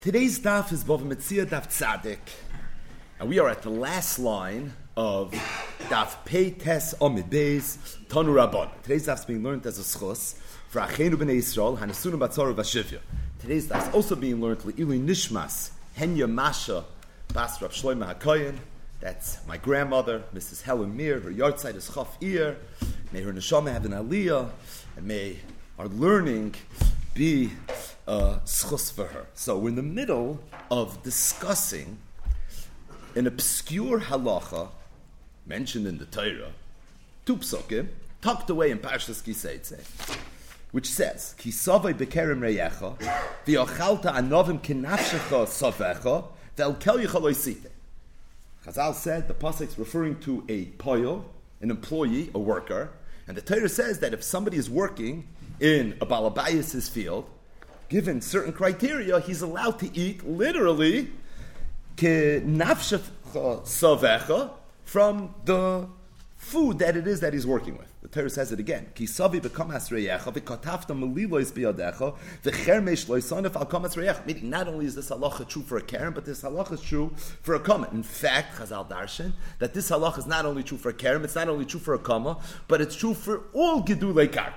Today's daf is Bava Metzia Daf Tzadik, and we are at the last line of Daf Pei Tes Amid Beis Tanu Rabban. Today's daf is being learned as a schos for Achenu B'nei Yisrael Hanasunu Batzaru Vashivya. Today's daf is also being learned Le'ilui Nishmas Henya Masha Bas Rav Shlomo HaKoyen. That's my grandmother, Mrs. Helen Meir. Her yahrzeit is Chaf Iyar. May her neshama have an aliyah, and may our learning be schus for her. So we're in the middle of discussing an obscure halacha mentioned in the Torah, two psukim, tucked away in Parshas Kiseitze, which says, Ki savai bekerem reyecha, v'yochalta anovim kinafshecha savecha, ve'el kel yicha lo yisite. Chazal said the pasuk is referring to a poyel, an employee, a worker, and the Torah says that if somebody is working in a balabayas' field, given certain criteria, he's allowed to eat literally kenafshecha savecha from the food that it is that he's working with. The Torah says it again. Ki savi b'kamas reyecha v'katafta melilois biyadecha v'chermesh loisanef al kamas reyecha. Meaning, not only is this halacha true for a keren, but this halacha is true for a kama. In fact, Chazal darshan that this halacha is not only true for a keren, it's not only true for a kama, but it's true for all gedulei karka.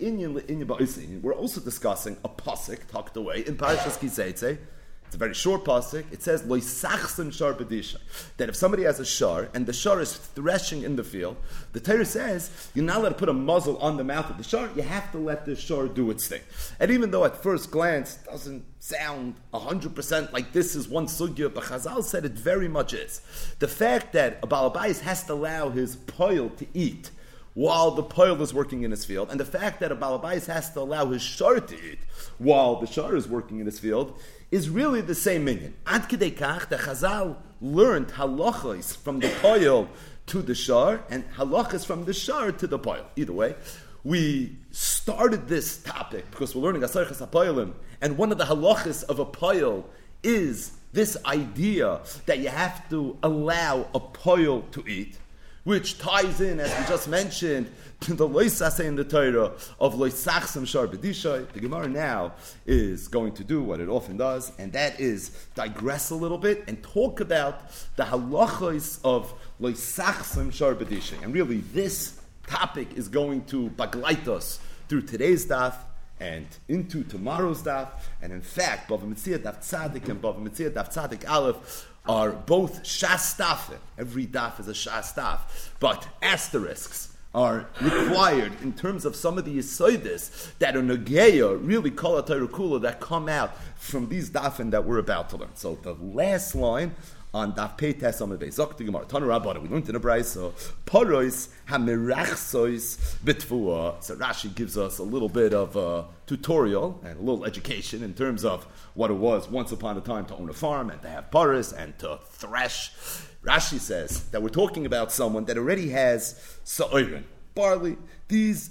We're also discussing a pasuk tucked away in Parashas Kiseitze. It's a very short pasuk. It says Lo yisachsen shar b'disha, that if somebody has a shar and the shar is threshing in the field, the Torah says you're not allowed to put a muzzle on the mouth of the shar. You have to let the shar do its thing. And even though at first glance it doesn't sound 100% like this is one sugya, but Chazal said it very much is. The fact that a balabais has to allow his poil to eat while the poil is working in his field, and the fact that a balabais has to allow his shar to eat while the shar is working in his field, is really the same minyan. Ad kidei kach, the Chazal learned halachos from the poil to the shar, and halachos from the shar to the poil. Either way, we started this topic because we're learning asarchas hapoilim, and one of the halachos of a poil is this idea that you have to allow a poil to eat, which ties in, as we just mentioned, to the loisase in the Torah of loisachsem shar b'dishay. The Gemara now is going to do what it often does, and that is digress a little bit and talk about the halachos of loisachsem shar b'dishay. And really, this topic is going to baglait us through today's daf and into tomorrow's daf. And in fact, Bava Metzia Daf Tzadik and Bava Metzia Daf Tzadik Aleph are both shas daf. Every daf is a shas daf, but asterisks are required in terms of some of the yisoidis that are negeya, really kol HaTorah kula, that come out from these dafin that we're about to learn. So the last line on daf Pei Tes Amid Beis Zok the Gemara Tanu Rabbanan, we learned in a brayso parois hamirachsois b'tfua. So Rashi gives us a little bit of a tutorial and a little education in terms of what it was once upon a time to own a farm and to have paras and to thresh. Rashi says that we're talking about someone that already has sa'irin, barley. These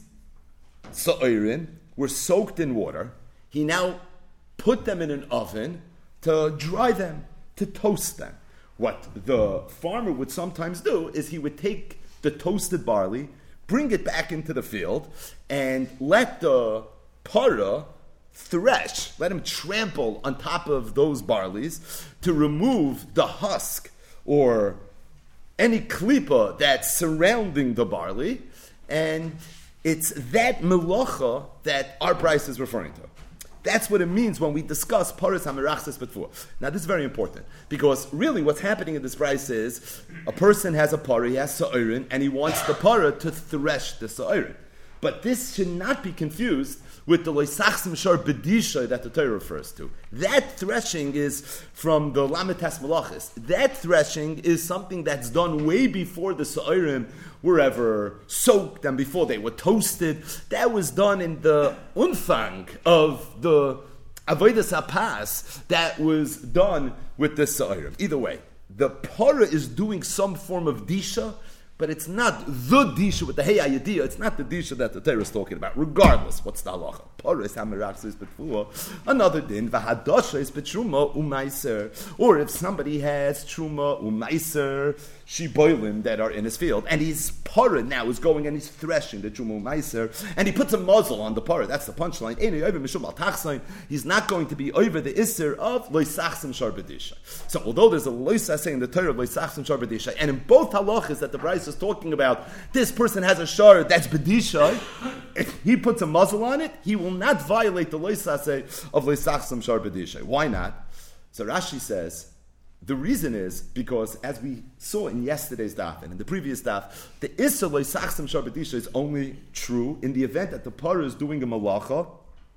sa'irin were soaked in water. He now put them in an oven to dry them, to toast them. What the farmer would sometimes do is he would take the toasted barley, bring it back into the field, and let the para thresh, let him trample on top of those barleys to remove the husk or any klipa that's surrounding the barley. And it's that melacha that our price is referring to. That's what it means when we discuss paras hamirachses b'tfua. Now, this is very important because really what's happening in this price is a person has a para, he has sa'irin, and he wants the para to thresh the sa'irin. But this should not be confused with the loisachsim shar b'dishay that the Torah refers to. That threshing is from the lamitas malachis. That threshing is something that's done way before the sa'irim were ever soaked and before they were toasted. That was done in the unfang of the avodas hapas that was done with the sa'irim. Either way, the para is doing some form of disha, but it's not the disha with the hey idea. It's not the disha that the Torah is talking about. Regardless, what's the halacha? Paris hamerachs is betfuah. Another din v'hadasha is betruma umaiser. Or if somebody has truma umaiser shiboilim that are in his field, and his parah now is going and he's threshing the truma umaiser, and he puts a muzzle on the parah. That's the punchline. He's not going to be over the isser of loisachsim sharbadisha. So although there's a loisach saying in the Torah of loisachsim sharbadisha, and in both halachas that the Bryce is talking about, this person has a shard that's bedisha. If he puts a muzzle on it, he will not violate the loisach of loisachsim sharbadisha. Why not? So Rashi says the reason is because, as we saw in yesterday's daf and in the previous daf, the isser loisachsim sharbadisha is only true in the event that the parah is doing a malacha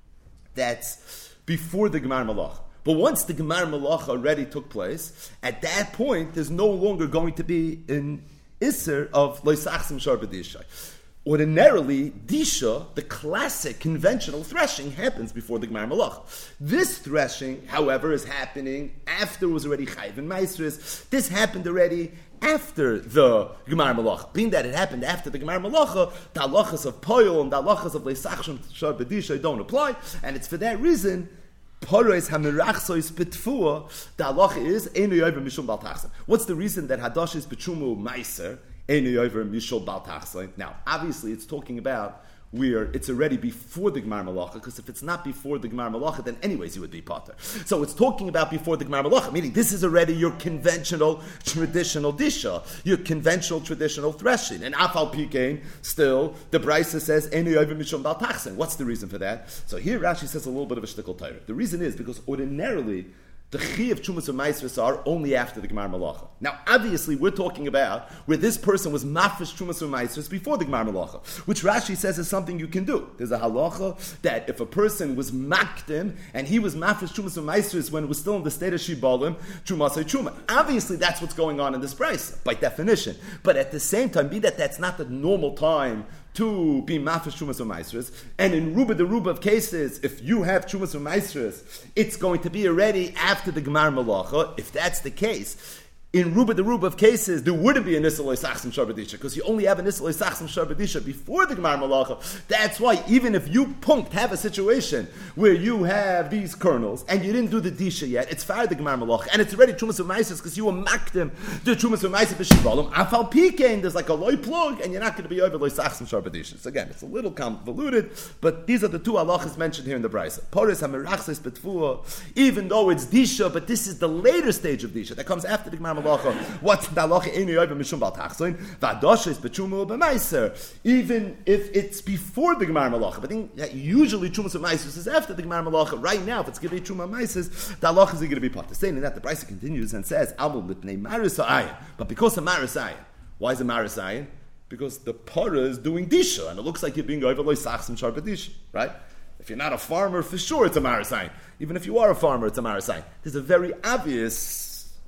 that's before the Gemar Malacha. But once the Gemar Malacha already took place, at that point, there's no longer going to be an Isser of Loisachsim Sharbadisha. Ordinarily, Disha, the classic conventional threshing, happens before the Gemar Malacha. This threshing, however, is happening after it was already Chayv and Maestris. This happened already after the Gemar Malacha. Being that it happened after the Gemar Malacha, the halachas of Poyol and the halachas of Leisachshim Sharbadisha don't apply, and it's for that reason Parais hamirachsois betfuah. The halacha is einu yover mishum bal tachsin. What's the reason that hadash is betrumu meiser einu yover mishum bal tachsin? Now, obviously, it's talking about where it's already before the Gemar Malacha, because if it's not before the Gemar Malacha, then anyways you would be potter. So it's talking about before the Gemar Malacha, meaning this is already your conventional, traditional disha, your conventional, traditional threshing. And afal pikein, still, the Brisa says, Eni yover mishum bal tachsin. What's the reason for that? So here Rashi says a little bit of a shtickle Torah. The reason is because ordinarily, the chi of Chumas and Maisris are only after the Gemar Malacha. Now, obviously, we're talking about where this person was mafresh Chumas and Maisris before the Gemar Malacha, which Rashi says is something you can do. There's a halacha that if a person was makdim and he was mafresh Chumas and Maisris when it was still in the state of Shibalim, Chumasay Chuma. Obviously, that's what's going on in this price, by definition. But at the same time, be that that's not the normal time to be mafresh Chumas and Maisris. And in the Ruba of cases, if you have Chumas and Maisris, it's going to be already after the Gemar Malacha. If that's the case, in the Ruba of cases, there wouldn't be an Issa Loisachsim Sharbadisha, because you only have an Issa Loisachsim Sharbadisha before the Gemar Malacha. That's why, even if you have a situation where you have these kernels, and you didn't do the Disha yet, it's far the Gemar Malacha, and it's already Chumas U'Maisis, because you were makdim the Chumas U'Maisis b'Shivalim, Afal Pikein, there's like a loy plug, and you're not going to be over Loisachsim Sharbadisha. So again, it's a little convoluted, but these are the two halachas mentioned here in the Brisa. Poris HaMerachses Betfuah, even though it's Disha, but this is the later stage of Disha, that comes after the Gemar Malacha. What's the halacha? Mishum bal tachsin. V'adosha is b'trumu b'maiser. Even if it's before the Gemar Malacha, but I think that usually Trumas b'maiser is after the Gemar Malacha. Right now, if it's going to be Truma b'maiser, the halacha is going to be part. Saying that, the Brisa continues and says, "Amul l'pnei maris ha'ayin." But because of maris ha'ayin, why is it maris ha'ayin? Because the parah is doing disha, and it looks like you're being over loisachsim sharbadisha, right? If you're not a farmer, for sure it's a maris ha'ayin. Even if you are a farmer, it's a maris ha'ayin. There's a very obvious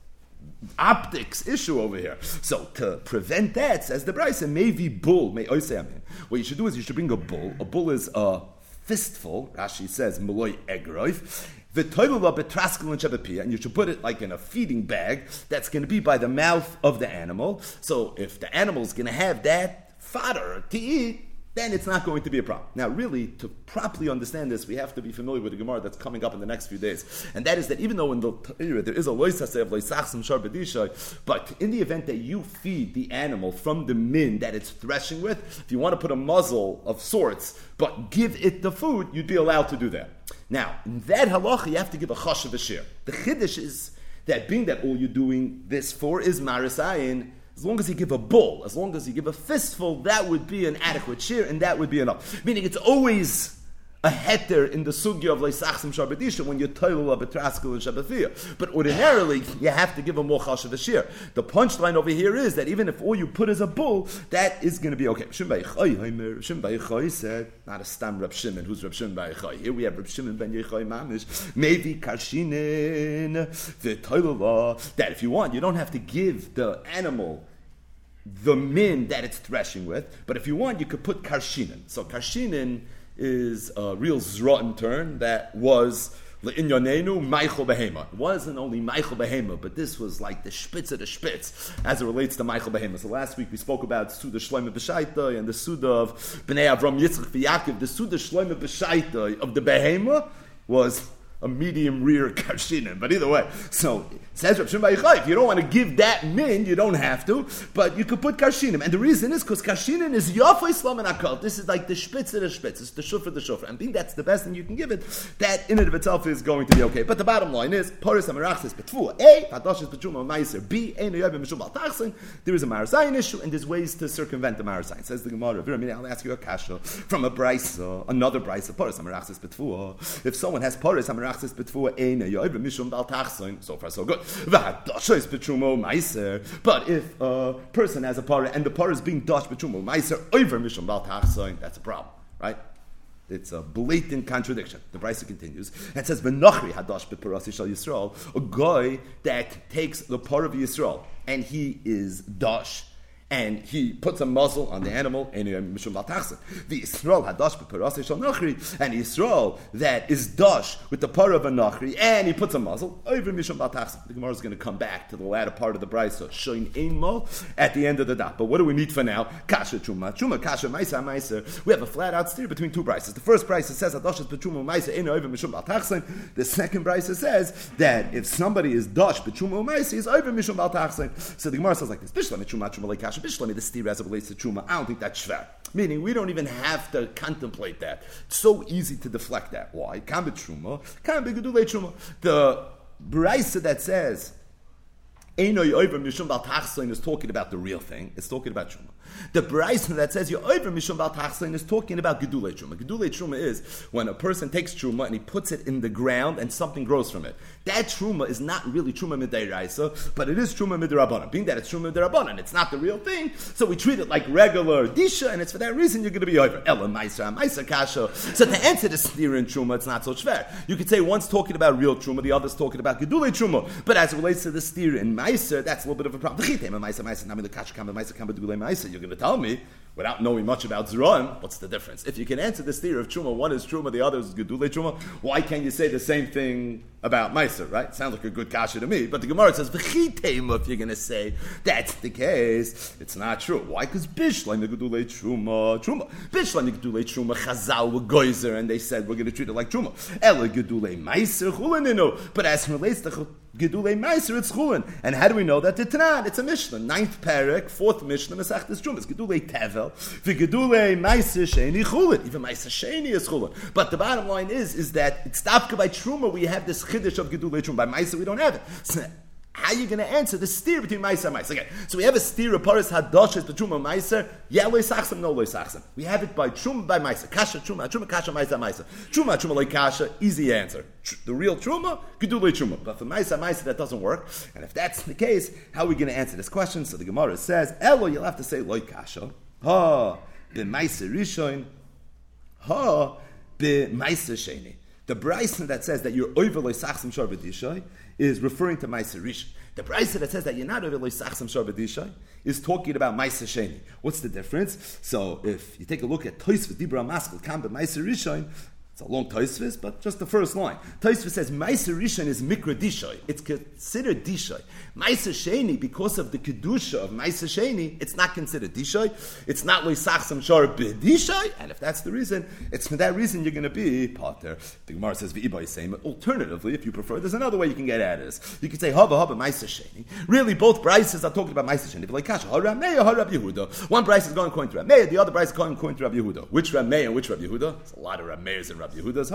optics issue over here. So to prevent that, says the Brisa, maybe bull, may oiseamin. What you should do is you should bring a bull. A bull is a fistful. Rashi says maloi egroif. V'toilula betraskel and shebepia, and you should put it like in a feeding bag that's going to be by the mouth of the animal. So if the animal is going to have that fodder to eat, then it's not going to be a problem. Now, really, to properly understand this, we have to be familiar with the Gemara that's coming up in the next few days. And that is that even though in the Torah there is a loisaseh of loisachsim sharbadisha, but in the event that you feed the animal from the min that it's threshing with, if you want to put a muzzle of sorts, but give it the food, you'd be allowed to do that. Now, in that halacha, you have to give a chashav shir. The chiddush is that being that all you're doing this for is maris ayin, as long as you give a bull, as long as you give a fistful, that would be an adequate share, and that would be enough. Meaning it's always a heter in the sugya of leisachsim sharbadisha when you're toilula betraskel and shabafiyah. But ordinarily, you have to give a more chashav shir. The punchline over here is that even if all you put is a bull, that is going to be okay. Shimon Bar Yochai said, not a stam Reb Shimon, who's Reb Shimon Bar Yochai? Here we have Reb Shimon ben Yochai Mamish, maybe karshinin, the toilula, that if you want, you don't have to give the animal the min that it's threshing with, but if you want, you could put karshinin. So karshinin is a real zrotten term that was Le'inyonenu Meichel Behema. It wasn't only Meichel Behema, but this was like the spitz of the spitz as it relates to Meichel Behema. So last week we spoke about Suda Shloime B'Shaita and the Suda of Bnei Avram Yitzchak V'Yaakov. The Suda Shloime B'Shaita of the Behema was a medium rear karshinim, but either way. So says Rav Shimon Bar Yochai, if you don't want to give that min, you don't have to, but you could put karshinim. And the reason is because karshinim is yafai slam and akal. This is like the spitz of the spitz. It's the shofar. And being that's the best thing you can give it, that in and of itself is going to be okay. But the bottom line is, Paris Amarachis Betfua, A, Hadosh is Betchuma Meiser, B, A, Noyabim Mishum Al Tachsin. There is a Marasayin issue, and there's ways to circumvent the Marasayin. Says the Gemara, I'll ask you a kasha from a brisa, another brisa, Paris Amarachis Betfua. If someone has Paris Amarachis Betfua, A, Noyabim Mishum Al Tachsin, so far so good. But if a person has a parah and the parah is being dashed b'trumo meiser over mishum bal tachsoin, that's a problem, right? It's a blatant contradiction. The Brisa continues and says, "V'nochri hadash b'parasi shel Yisrael," a guy that takes the parah of Yisrael and he is dash. And he puts a muzzle on the animal, the Yisrael hadash b'parasei shel nachri, and Yisrael that is dash with the parah of a nachri, and he puts a muzzle over mishum bal tachsin. The Gemara is going to come back to the latter part of the brisa, showing einmo at the end of the daf. But what do we need for now? Kasha truma, kasha meiser. We have a flat out steer between two brises. The first brisa says hadash b'truma meiser eino over mishum bal tachsin. The second brisa says that if somebody is dash b'truma meiser, he's over mishum bal tachsin. So the Gemara says like this: Bishlam truma like kasha. Bishlami, the steer as it relates to Truma. I don't think that's shver. Meaning, we don't even have to contemplate that. It's so easy to deflect that. Why? Kan be Truma, kan be Gedulei Truma. The Brisa that says, Eino Yoiver Mishum Bal Tachsoin is talking about the real thing. It's talking about Truma. The Brisa that says Yoiver Mishum Bal Tachsoin is talking about Gedulei Truma. Gedulei Truma is when a person takes Truma and he puts it in the ground and something grows from it. That Truma is not really Truma Mid'Oraisa, but it is Truma Mid'Rabbanan. Being that it's Truma Mid'Rabbanan, it's not the real thing, so we treat it like regular Disha, and it's for that reason you're going to be over. Ela Maisa Kasha. So to answer the steer in Truma, it's not so shver. You could say one's talking about real Truma, the other's talking about Gedulei Truma. But as it relates to the steer in Meiser, that's a little bit of a problem. You're going to tell me, without knowing much about Zeroim, what's the difference? If you can answer this theory of Truma, one is Truma, the other is Gedulei Truma, why can't you say the same thing about Meiser, right? Sounds like a good kasha to me, but the Gemara says, V'chitema, if you're going to say that's the case, it's not true. Why? Because Bishleim Gedulei Truma, Bishleim Gedulei Truma, Chazal were Geyser, and they said, we're going to treat it like Truma. Ela Gedulei Meiser, Chulininu. But as it relates to Gedulei Meiser, it's Chulin. And how do we know that? The Tanan, it's a Mishnah. 9th parak, 4th Mishnah, Masechtas Truma. It's Gedulei Tevel. Gedulei Meiser Sheni Chulin. Even Meiser Sheni is Chulin. But the bottom line is that it's Stavka by Truma, we have this Chiddush of Gedulei Truma. By Meiser, we don't have it. So how are you going to answer the steer between Meiser and Meiser? Okay, so we have a steer of Paris Hadoshes between Truma and Meiser. Yeah, loy sachsem, no loy sachsem. We have it by Truma, by Meiser. Kasha, Truma, Kasha, Meiser. Truma, loy Kasha, easy answer. The real Truma, Gedulei Truma. But for Meiser, that doesn't work. And if that's the case, how are we going to answer this question? So the Gemara says, Elo, you'll have to say loy Kasha. Ha, be Meiser Rishon. Ha, be Meiser Sheni. The Brisa that says that you're over loy sachsem shor b'dishay is referring to Meiser Rishon. The Brisa that says that you're not over loy sachsem shor b'dishay is talking about Meiser Sheni. What's the difference? So if you take a look at Tosfos Dibra Maskil Kam Meiser Rishon, it's a long Tosfos, but just the first line. Tosfos says Meiser Rishon is Mikra Dishay. It's considered Dishay. Meiser Sheni, because of the Kedusha of Meiser Sheni, it's not considered Dishay. It's not Lo Sachsam Shor B'Dishay. And if that's the reason, it's for that reason you're going to be Pater. The Gemara says V'Ibai Seim. Alternatively, if you prefer, there's another way you can get at this. You could say Haba Meiser Sheni. Really, both Brises are talking about Meiser Sheni. But like Kasha, Rameh or Rab Yehuda. One Brise is going according to Rameh, the other Brise is going according to Rab Yehuda. Which Rameh and which Rab Yehuda? There's a lot of Ramehs and Rab Yehuda's.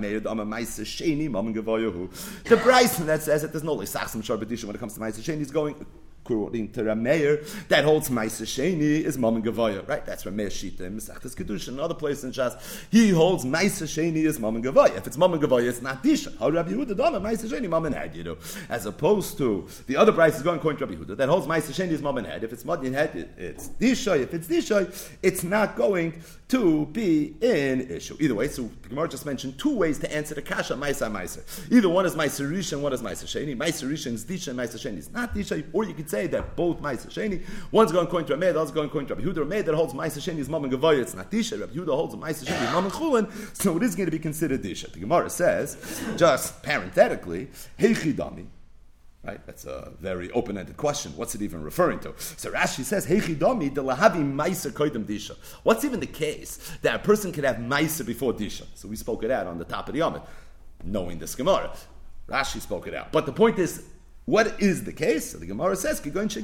The Bryson that says that there's no Sachsam Shor B'Disha when it comes to Meiser Sheni is going according to Rameir that holds Meiser Sheni is Mammon Gavoya, right? That's Rameir Shita in Mesachtes Kedusha. Another place in Shas, he holds Meiser Sheni is Mammon Gavoya. If it's Mammon Gavoya, it's not Disha. How Rabbi Yehuda Dama Meiser Sheni Mammon Head, you know, as opposed to the other Bryce is going according to Rabbi Yehuda that holds Meiser Sheni is Mammon Head. If it's Mammon Head, it's Disha. If it's Disha, it's not going to be an issue. Either way, so the Gemara just mentioned two ways to answer the kasha Meiser. Either one is Meiser Rishon, one is Meiser Sheni. Meiser Rishon is Disha, and Meiser Sheni is not Disha. Or you could say say that both Ma'aser Sheni, one's going according to Rameh, the other's going according to Rabbi Yehuda. Rameh that holds Ma'aser Sheni is Mom and Gavoya, it's not Disha. Rabbi Yehuda holds Ma'aser Sheni is Mom and Chulin, so it is going to be considered Disha. The Gemara says, just parenthetically, Heichi Dami. Right? That's a very open-ended question. What's it even referring to? So Rashi says, Heichi Dami de lahavi Ma'aser koydem Disha. What's even the case that a person can have Ma'aser before Disha? So we spoke it out on the top of the Yomit, knowing this Gemara. Rashi spoke it out. But the point is, what is the case? So the Gemara says,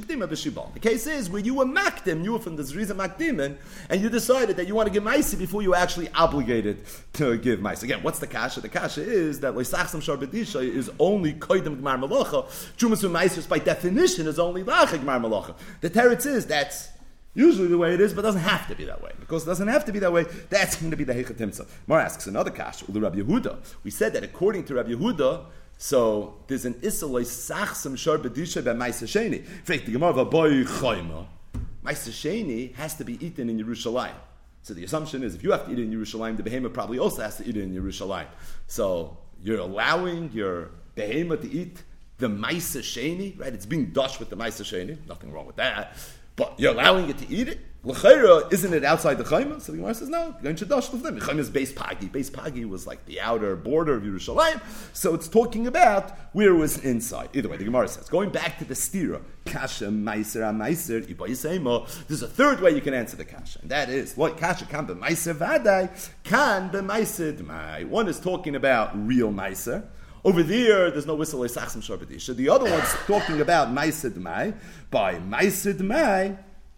the case is where you were makdim, you were from the Zriza Makdimin, and you decided that you want to give Maisa before you were actually obligated to give Maisa. Again, what's the kasha? The kasha is that Leisachsam Shar B'disha is only Koydem Gmar Malacha. Chumas Maisa by definition is only Lacha Gmar Malacha. The teretz is that's usually the way it is, but doesn't have to be that way. Because it doesn't have to be that way, that's going to be the Heicha Timsa. Mar asks another kasha, the Rabbi Yehuda. We said that according to Rabbi Yehuda, so there's an Isaloi Sachsam Shar B'disha by Ma'aser Sheni. Frek the Gemara Vaboy Chayma. Ma'aser Sheni has to be eaten in Yerushalayim. So the assumption is if you have to eat it in Yerushalayim, the behemoth probably also has to eat it in Yerushalayim. So you're allowing your behemoth to eat the Ma'aser Sheni, right? It's being dushed with the Ma'aser Sheni. Nothing wrong with that. But you're allowing it to eat it? L'chayra, isn't it outside the Chayma? So the Gemara says, no, going to dash l'fnim. The Chayma is Beis Pagi. Beis Pagi was like the outer border of Yerushalayim. So it's talking about where it was inside. Either way, the Gemara says, going back to the stira, kasha meiser ha-meiser, ibayisaymo, there's a third way you can answer the kasha. And that is, what kasha kan be meiser vadai, kan be meiser d'mai. One is talking about real meiser. Over there's no whistle le'sachsim shar b'disha. The other one's talking about meiser d'mai. By meiser d'mai,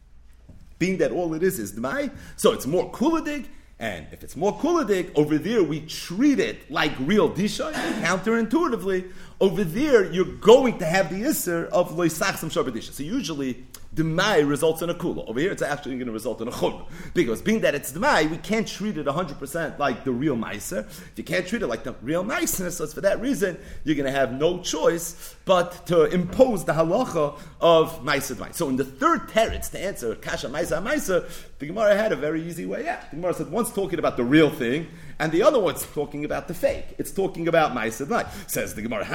being that all it is D'mai, so it's more kuladig, and if it's more kuladig, over there we treat it like real disha, counterintuitively. Over there, you're going to have the isser of loisachsim shar b'disha. So usually, D'mai results in a kula. Over here, it's actually going to result in a chumrah. Because being that it's D'mai, we can't treat it 100% like the real meiser. If you can't treat it like the real meiser, so it's for that reason, you're going to have no choice but to impose the halacha of meiser D'mai. So in the third teretz, to answer kasha meiser, the Gemara had a very easy way out. The Gemara said, one's talking about the real thing, and the other one's talking about the fake. It's talking about meiser D'mai. Says the Gemara,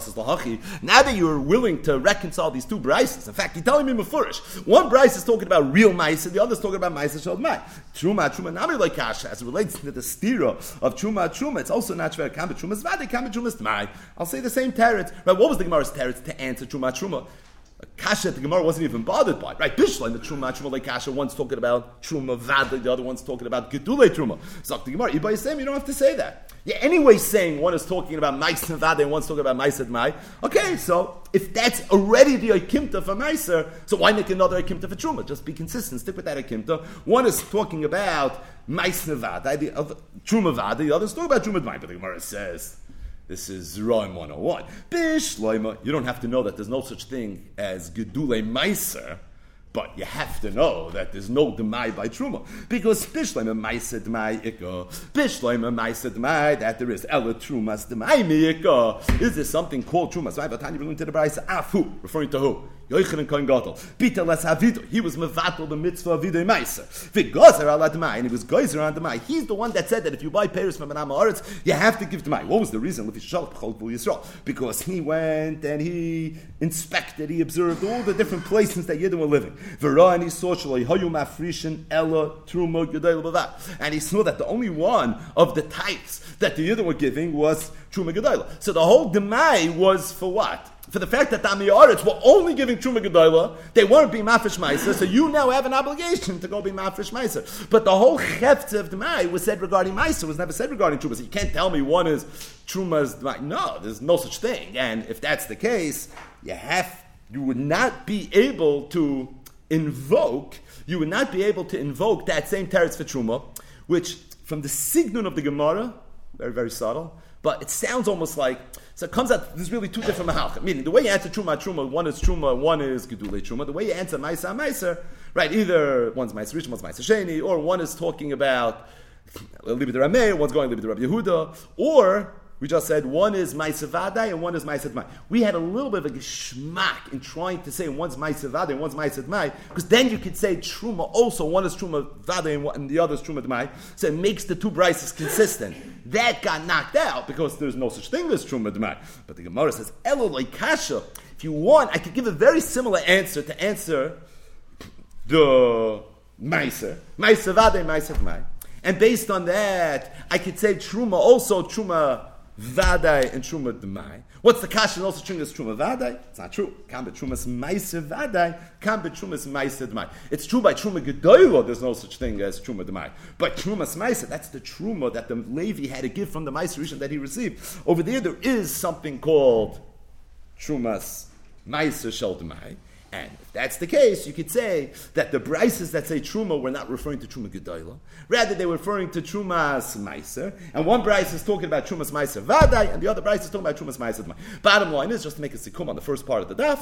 now that you're willing to reconcile these two brises, in fact, you're telling me mefurish. One brise is talking about real meiser, the other is talking about meiser shel D'mai. Truma, nami like kasha, as it relates to the stira of truma, it's also not shver kam b'trumas vade, kam b'trumas D'mai. I'll say the same teretz. Right? What was the Gemara's teretz to answer truma? Kasha the Gemara wasn't even bothered by. Right? Bishla, the truma like kasha, one's talking about truma vade, the other one's talking about gedule truma. So the Gemara, you don't have to say that. Yeah, anyway, saying one is talking about meiser vade and one's talking about meiser D'mai. Okay, so if that's already the akimta for meiser, so why make another akimta for truma? Just be consistent, stick with that akimta. One is talking about meiser vade, the other truma vade, the other is talking about truma D'mai. But the Gemara says, this is Zeraim 101. Bishloima, you don't have to know that there's no such thing as gedule meiser, but you have to know that there's no D'mai by Truma. Because Bishloima meiser D'mai ikka, Bishloima meiser D'mai, that there is Ela Trumas D'mai mi'ikka. Is there something called Trumas? Right, but Tanya, we're going to the Brisa, Afu, referring to who? Yochanan Kohen Gadol. Bita les havido. He was mevatel the mitzvah of videi meiser. V'gozer ala D'mai, and he was gozer on D'mai. He's the one that said that if you buy Paris from an Amoritz, you have to give D'mai. What was the reason? Because he went and he inspected, he observed all the different places that Yidden were living. V'ra, and he saw shaloi hayu mafrishin ela truma gedol b'vat, and he saw that the only one of the types that the Yidden were giving was truma gedol. So the whole D'mai was for what? For the fact that the Amiyaretz were only giving Truma Gedola, they weren't being Mafresh Meiser, so you now have an obligation to go be Mafresh Meiser. But the whole Chefz of D'mai was said regarding Meiser, was never said regarding Truma. So you can't tell me one is Truma's D'mai. No, there's no such thing. And if that's the case, you would not be able to invoke that same teretz for Truma, which from the signun of the Gemara, very, very subtle, but it sounds almost like, so it comes out, there's really two different mahalchim. Meaning, the way you answer truma, one is gedulei truma. The way you answer meiser, right, either one's meiser rishon, one's meiser sheni, or one is talking about libid rameh, one's going libid Rabbi Yehuda, or we just said one is meiser vadai and one is meiser d'mai. We had a little bit of a geschmack in trying to say one's meiser vadai and one's meiser d'mai, because then you could say truma also, one is truma vadai and the other is truma d'mai, so it makes the two brises consistent. That got knocked out because there's no such thing as truma d'mai. But the Gemara says, Elolei kasha, If you want, I could give a very similar answer to answer the Meiser Vadai, Meiser D'mai. And based on that, I could say Truma also, Truma Vadai and Truma D'mai. What's the kasha? Also true is Truma Vadai? It's not true. Can't be Trumas Meiser Vadai, can't be Trumas Meiser D'mai. It's true by Truma Gedoylo, there's no such thing as Truma D'mai. But Trumas Meiser, that's the Truma that the Levi had to give from the Meiser Rishon that he received. Over there is something called Trumas Meiser Shel D'mai. And if that's the case, you could say that the brises that say Truma were not referring to Truma Gedoyla. Rather, they were referring to Trumas Meiser. And one brise is talking about Trumas Meiser Vadai, and the other brise is talking about Trumas Meiser D'mai. Bottom line is, just to make a sikum on the first part of the daf,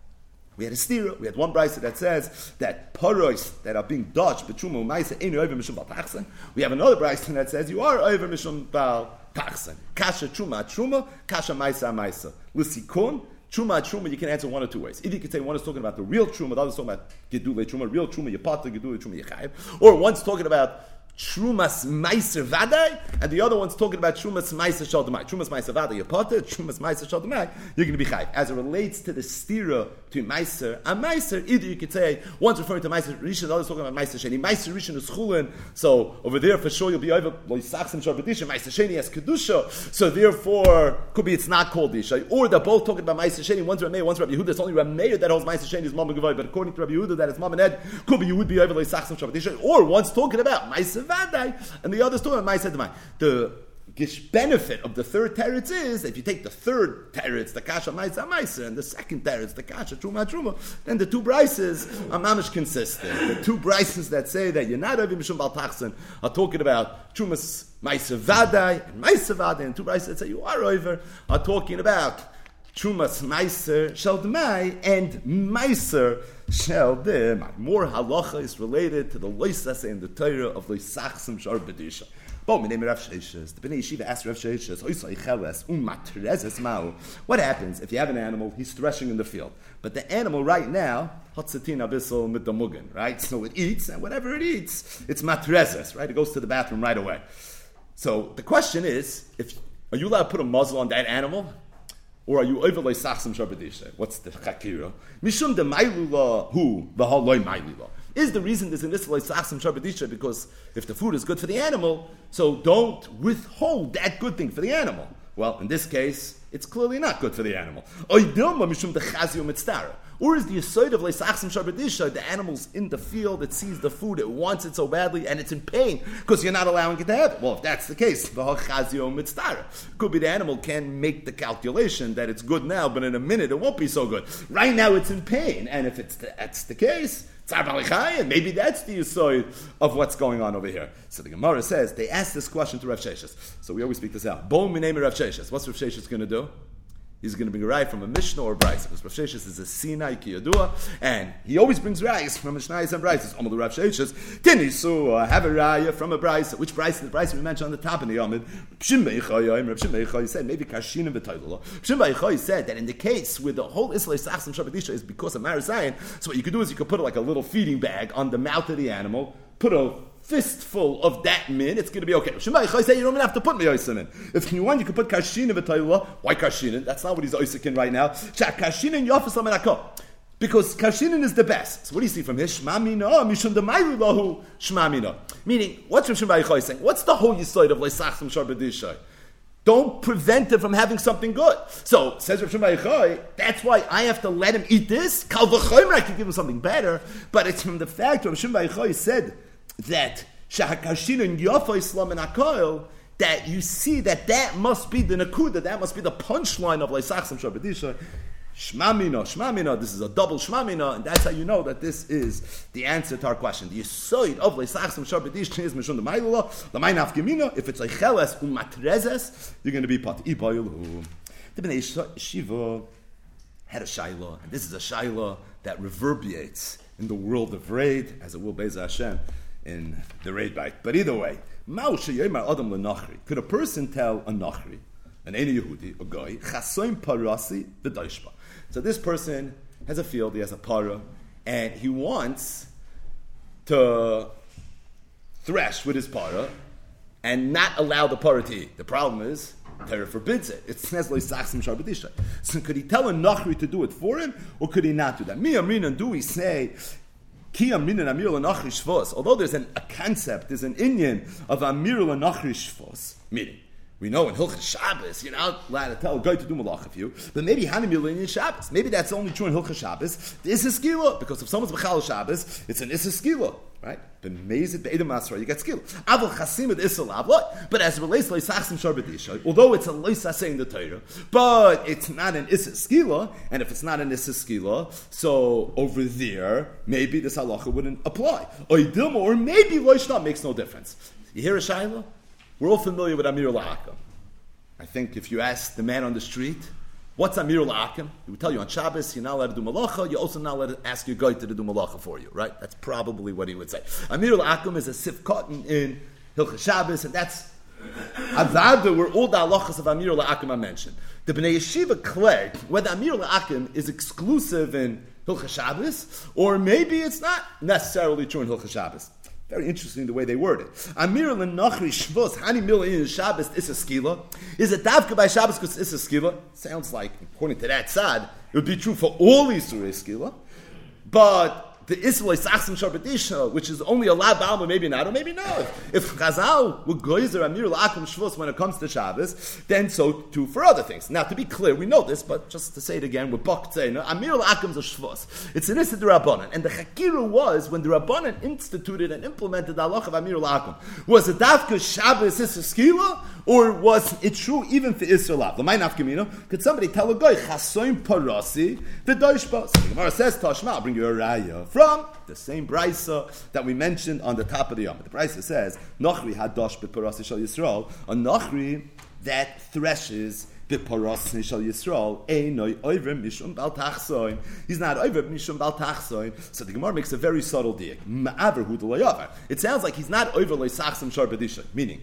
we had a stira. We had one brise that says that paros that are being dodged, but Truma Meiser ain't over Mishum Bal Tachsen. We have another brise that says you are over Mishum Bal Tachsen. Kasha Truma, Kasha Meiser Meiser. L'sikun. Truma, you can answer one or two ways. Either you can say one is talking about the real Truma, the other is talking about Gedule Truma, real Truma, Yapata, Gedule Truma, Yechayev. Or one's talking about Trumas Meiser Vadai, and the other one's talking about Trumas Meiser Shel D'mai. Trumas Meiser Vadai, Yapata, Trumas Meiser Shel D'mai, you're going to be Chayev. As it relates to the stira to Meiser and Meiser, either you could say one's referring to Meiser Rishon, the other's talking about Meiser Sheni. Meiser Rishon is Chulin, so over there for sure you'll be over Loisachsim Sharbadisha. Meiser Sheni has Kedusha, so therefore could be it's not called Isha. Or they're both talking about Meiser Sheni. One's Rameh, one's Rabbi Yehuda. It's only Rameh that holds Meiser Sheni is Mama Gavai, but according to Rabbi Yehuda that is Mama Ned, could be you would be over Loisachsim Sharbadisha. Or one's talking about Meiser Vadai, and the other's talking about Meiser D'mai. The benefit of the third teretz is if you take the third teretz, the kasha Meiser, and the second teretz, the kasha Truma, then the two brises are mamish consistent. The two brises that say that you're not over Mishum Bal Tachsen are talking about Trumas Meiser Vadai, and two brises that say you are over are talking about Trumas Meiser Shel D'mai and Meiser Shel D'mai. More halacha is related to the loisase in the Torah of loisachsim shar b'disha. But my name is Rav Sheshes. The Bnei Yeshiva asked Rav Sheshes, what happens if you have an animal, he's threshing in the field, but the animal right now, hotzatin abyssal mit damugin, right? So it eats, and whatever it eats, it's matrezes, right? It goes to the bathroom right away. So the question is, are you allowed to put a muzzle on that animal? Or are you over loisachsim shar b'disha? What's the chakira? Mishum de mailula hu v'haloi mailula. Is the reason there's an issue loisachsim shar b'disha because if the food is good for the animal, so don't withhold that good thing for the animal. Well, in this case, it's clearly not good for the animal. Or is the aside of loisachsim shar b'disha, the animal's in the field, it sees the food, it wants it so badly, and it's in pain because you're not allowing it to have it. Well, if that's the case, could be the animal can make the calculation that it's good now, but in a minute it won't be so good. Right now it's in pain, and if that's the case, and maybe that's the aside of what's going on over here. So the Gemara says, they asked this question to Rav Sheshes. So we always speak this out. Bo minei Rav Sheshes. What's Rav Sheshes going to do? He's going to bring a raya from a Mishnah or a Bryce, because Rav Sheshes is a Sinai Kiyadua, and he always brings rayas from Mishnayos and Bryces. Amal Rav Sheshes, Tinisu, have a raya from a Bryce. Which Bryce? The Bryce we mentioned on the top of the Yomid. Rav Shimon Beichai said, maybe Kashinim v'Toilala. Rav Shimon Beichai said that in the case where the whole Islay Sachsim Shabbatisha is because of Marasayan, so what you could do is you could put like a little feeding bag on the mouth of the animal, put a fistful of that min, it's going to be okay. Shemai Chai say you don't even have to put meyosin in. If you want, you can put kashinin v'tayula. Why kashinin? That's not what he's oisik in right now. Kashinin yofis l'menako. Because kashinin is the best. So what do you see from here? Shmamina mishum demaylu lahu shmamina. Meaning, what's Rav Shimon Beichai saying? What's the whole yisoid of leisachsim shar b'dishay? Don't prevent him from having something good. So, says Rav Shimon Beichai, that's why I have to let him eat this. Kal v'chomer, I can give him something better. But it's from the fact Rav Shimon Beichai said that shahakashin yafa islam and akoil, that you see that must be the nakuda, that must be the punchline of leisachsim shar b'disha. Shmamina, this is a double shmamina, and that's how you know that this is the answer to our question. The yisoid of leisachsim shar b'disha is mishun d'maylula, l'may nafgemina, if it's eicheles umatrezes, you're going to be pat ibayilhu. The Bnei Yeshiva had a shayla, and this is a shayla that reverberates in the world of raid, as it will Be'ez Hashem in the raid bite. But either way, could a person tell a nachri, an Eini Yehudi, a guy, chasoim parasi v'daishba? So this person has a field, he has a para, and he wants to thresh with his para, and not allow the parah to eat. The problem is, Torah forbids it. It says lo yisachsim shar b'dishay. So could he tell a nachri to do it for him, or could he not do that? Mi amrinan, do we say ki amrinan amir l'nachri shvos? Although there's a concept, there's an inyan of amir l'nachri shvos, meaning we know in Hilchas Shabbos you're not allowed to tell a guy to do malacha for you, but maybe Hanimil in Shabbos. Maybe that's only true in Hilchas Shabbos. The Issa Skila, because if someone's B'chal Shabbos, it's an Issa Skila, right? B'mezid be'edam asra, you get Skila. Avol Chasim et Issa Lavla, but as it relates to Leisachsim Shar B'disha, although it's a Leisach in the Torah, but it's not an Issa Skila, and if it's not an Issa Skila, so over there, maybe this halacha wouldn't apply. Or maybe Loishna makes no difference. You hear a Shaila? We're all familiar with Amir La'akim. I think if you ask the man on the street, what's Amir La'akim? He would tell you on Shabbos, you're not allowed to do malacha, you're also not allowed to ask your guy to do malacha for you, right? That's probably what he would say. Amir La'akim is a sif cotton in Hilchas Shabbos, and that's Avada, where all the halachas of Amir La'akim are mentioned. The Bnei Yeshiva claimed whether Amir La'akim is exclusive in Hilchas Shabbos, or maybe it's not necessarily true in Hilchas Shabbos. Very interesting the way they word it. Amir l'nachri shvos hani mil in Shabbos is a skila. Is it davka by Shabbos because it's a skila? Sounds like, according to that tzad, it would be true for all Yisrei skila. But the Isra Sachsim Shabbatisha, which is only allowed Ba'alma, maybe not, or maybe no. If Chazal would goizer Amir l'Akim Shvos when it comes to Shabbos, then so too for other things. Now, to be clear, we know this, but just to say it again, we're Bach saying, Amir l'Akim is a Shvos. It's an Issa D'Rabbanan. And the Chakira was, when the Rabbanan instituted and implemented the halach of Amir l'Akim, was it Dafka Shabbos Issa Skila, or was it true even for Isra Lav? L'may nafkamino, could somebody tell a guy, Chasoim Parasi, the Doishba? So the Gemara says, Tashma, I'll bring you a raya from the same brisa that we mentioned on the top of the Yom. The brisa says, Nochri hadosh b'parasi shal Yisrael, a Nochri that threshes b'parasi shal Yisrael, einoi oiver mishum bal tachsoin. He's not oiver mishum bal tachsoin. So the Gemara makes a very subtle diak. Ma'aver hu d'layavar. It sounds like he's not oiver leisachsim shar b'disha, meaning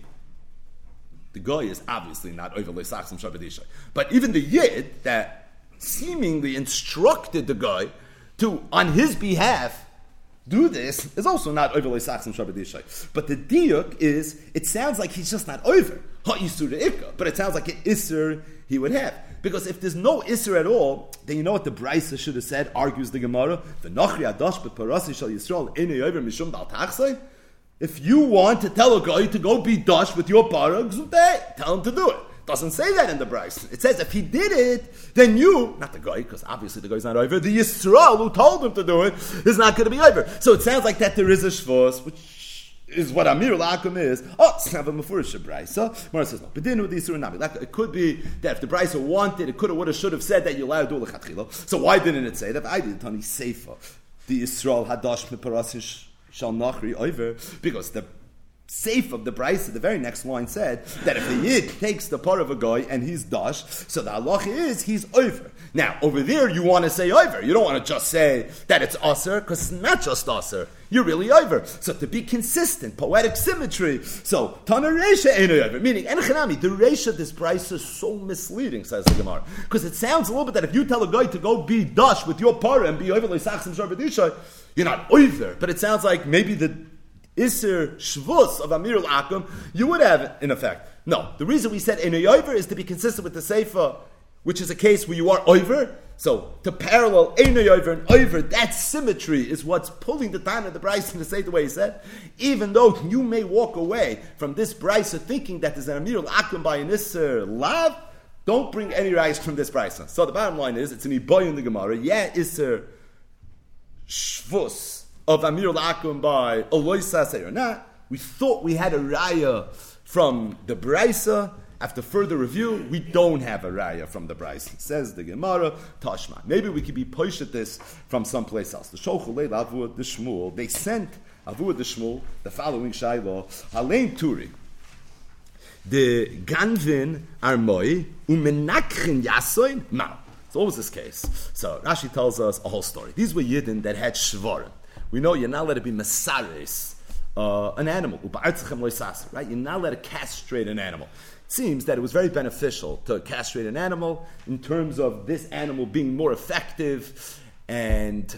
the guy is obviously not oiver leisachsim shar b'disha. But even the yid that seemingly instructed the guy to, on his behalf, do this, is also not over leisachsim shar b'dishay. But the diuk is, it sounds like he's just not over ha'isur ikka, but it sounds like an isur he would have. Because if there's no isur at all, then you know what the brisa should have said, argues the Gemara, the nachri adash b'parasi shal Yisrael inei over mishum bal tachsay. If you want to tell a guy to go be dash with your parah, tell him to do it. Doesn't say that in the Bryce. It says if he did it, then you, not the guy, because obviously the guy's not over, the Yisrael who told him to do it is not going to be over. So it sounds like that there is a shvos, which is what Amir L'Akim is. Oh, it's not a Mefurish Bryce. Mara says no. But then with the Yisrael Nabi, it could be that if the Bryce wanted, it could have, would have, should have said that you're allowed to do l'chatchila. So why didn't it say that? I did Tani Seifa. The Yisrael Hadash Meparasish Shal Nachri over, because the Safe of the Brisa, the very next line said that if the Yid takes the part of a guy and he's dash, so the halacha is he's over. Now, over there you want to say over. You don't want to just say that it's aser, because it's not just aser. You're really over. So to be consistent, poetic symmetry. So, Tana Reisha ain't over. Meaning, Enchanami, the Reisha of this Brisa is so misleading, says the Gemara. Because it sounds a little bit that if you tell a guy to go be dash with your para and be over like Sachsim Sharbadisha, you're not over. But it sounds like maybe the Isser Shvus of Amir L'Akim, you would have it in effect. No, the reason we said Einay Over is to be consistent with the Seifa, which is a case where you are over. So, to parallel Einay Over and over, that symmetry is what's pulling the time of the Bryson to say the way he said. Even though you may walk away from this Bryson thinking that there's an Amir L'Akim by an Isser Lav, don't bring any rice from this Bryson. So the bottom line is, it's an Iboy in the Gemara. Yeah, Isser Shvus of Amir L'Akim by Eloi Sasei or not, we thought we had a raya from the Brisa. After further review, we don't have a raya from the Brisa. Says the Gemara, Tashma. Maybe we could be pushed at this from someplace else. The Shochalei Avud the Shmuel, they sent Avud the Shmuel the following Shaila, Halein Turi, the Ganvin Armoi, Umenakrin Yasoin, Mao. It's always this case. So Rashi tells us a whole story. These were Yidden that had Shvarim. We know you're not allowed to be mesares an animal, right? You're not allowed to castrate an animal. It seems that it was very beneficial to castrate an animal in terms of this animal being more effective and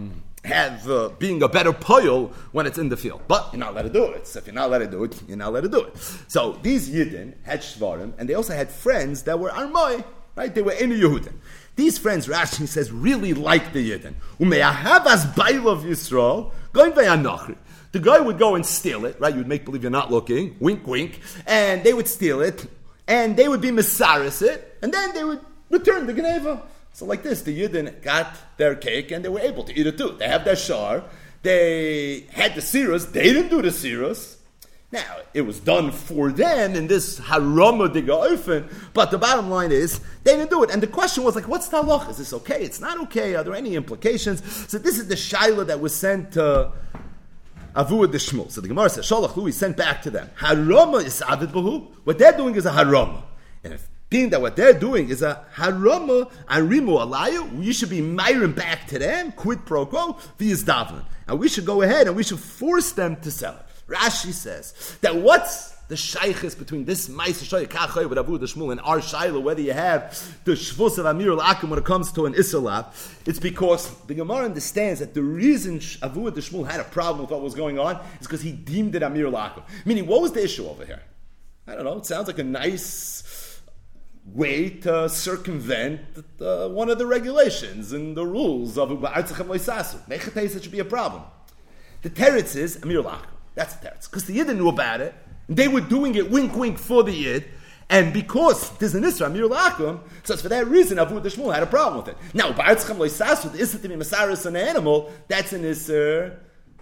have being a better poil when it's in the field. But you're not allowed to do it. So if you're not allowed to do it, you're not allowed to do it. So these Yidden had Shvarim, and they also had friends that were Armai, right? They were Inu Yehudim. These friends, Rashi says, really liked the Yidden. Umeyahavas Bailav Yisrael, going Vayanachri. The guy would go and steal it, right? You would make believe you're not looking, wink, wink, and they would steal it, and they would be Mesaris it, and then they would return the Geneva. So like this, the Yidden got their cake and they were able to eat it too. They have their shar, they had the sirus, they didn't do the sirus. Now, it was done for them in this harama de ga'ofen, but the bottom line is, they didn't do it. And the question was like, what's the halach? Is this okay? It's not okay. Are there any implications? So this is the shaila that was sent to Avuad the Shmuel. So the Gemara says, Sholach Louis sent back to them. Harama is avid bahu. What they're doing is a harama. And if being that what they're doing is a harama and rimu alaya, we should be miring back to them, quid pro quo, v'yiz davlan. And we should go ahead and we should force them to sell it. Rashi says that what's the shaykhis between this Ma'aser Shoya Kachay with Avuad the Shmuel and our Shaila, whether you have the Shvus of Amir al-Akim when it comes to an Isserlav, it's because the Gemara understands that the reason Avuad the Shmuel had a problem with what was going on is because he deemed it Amir al-Akim. Meaning, what was the issue over here? I don't know, it sounds like a nice way to circumvent one of the regulations and the rules of Ba'artzechem Loisasu. Mechateis, it should be a problem. The teretz is Amir al-Akim. That's the teretz. Because the Yidden knew about it, and they were doing it wink wink for the Yid, and because there's an Isra, Amir al-Akim, so it's for that reason Avuad the Shmuel had a problem with it. Now, Ba'artzechem Loisasu, the Isra to be Masaris an animal, that's an Isra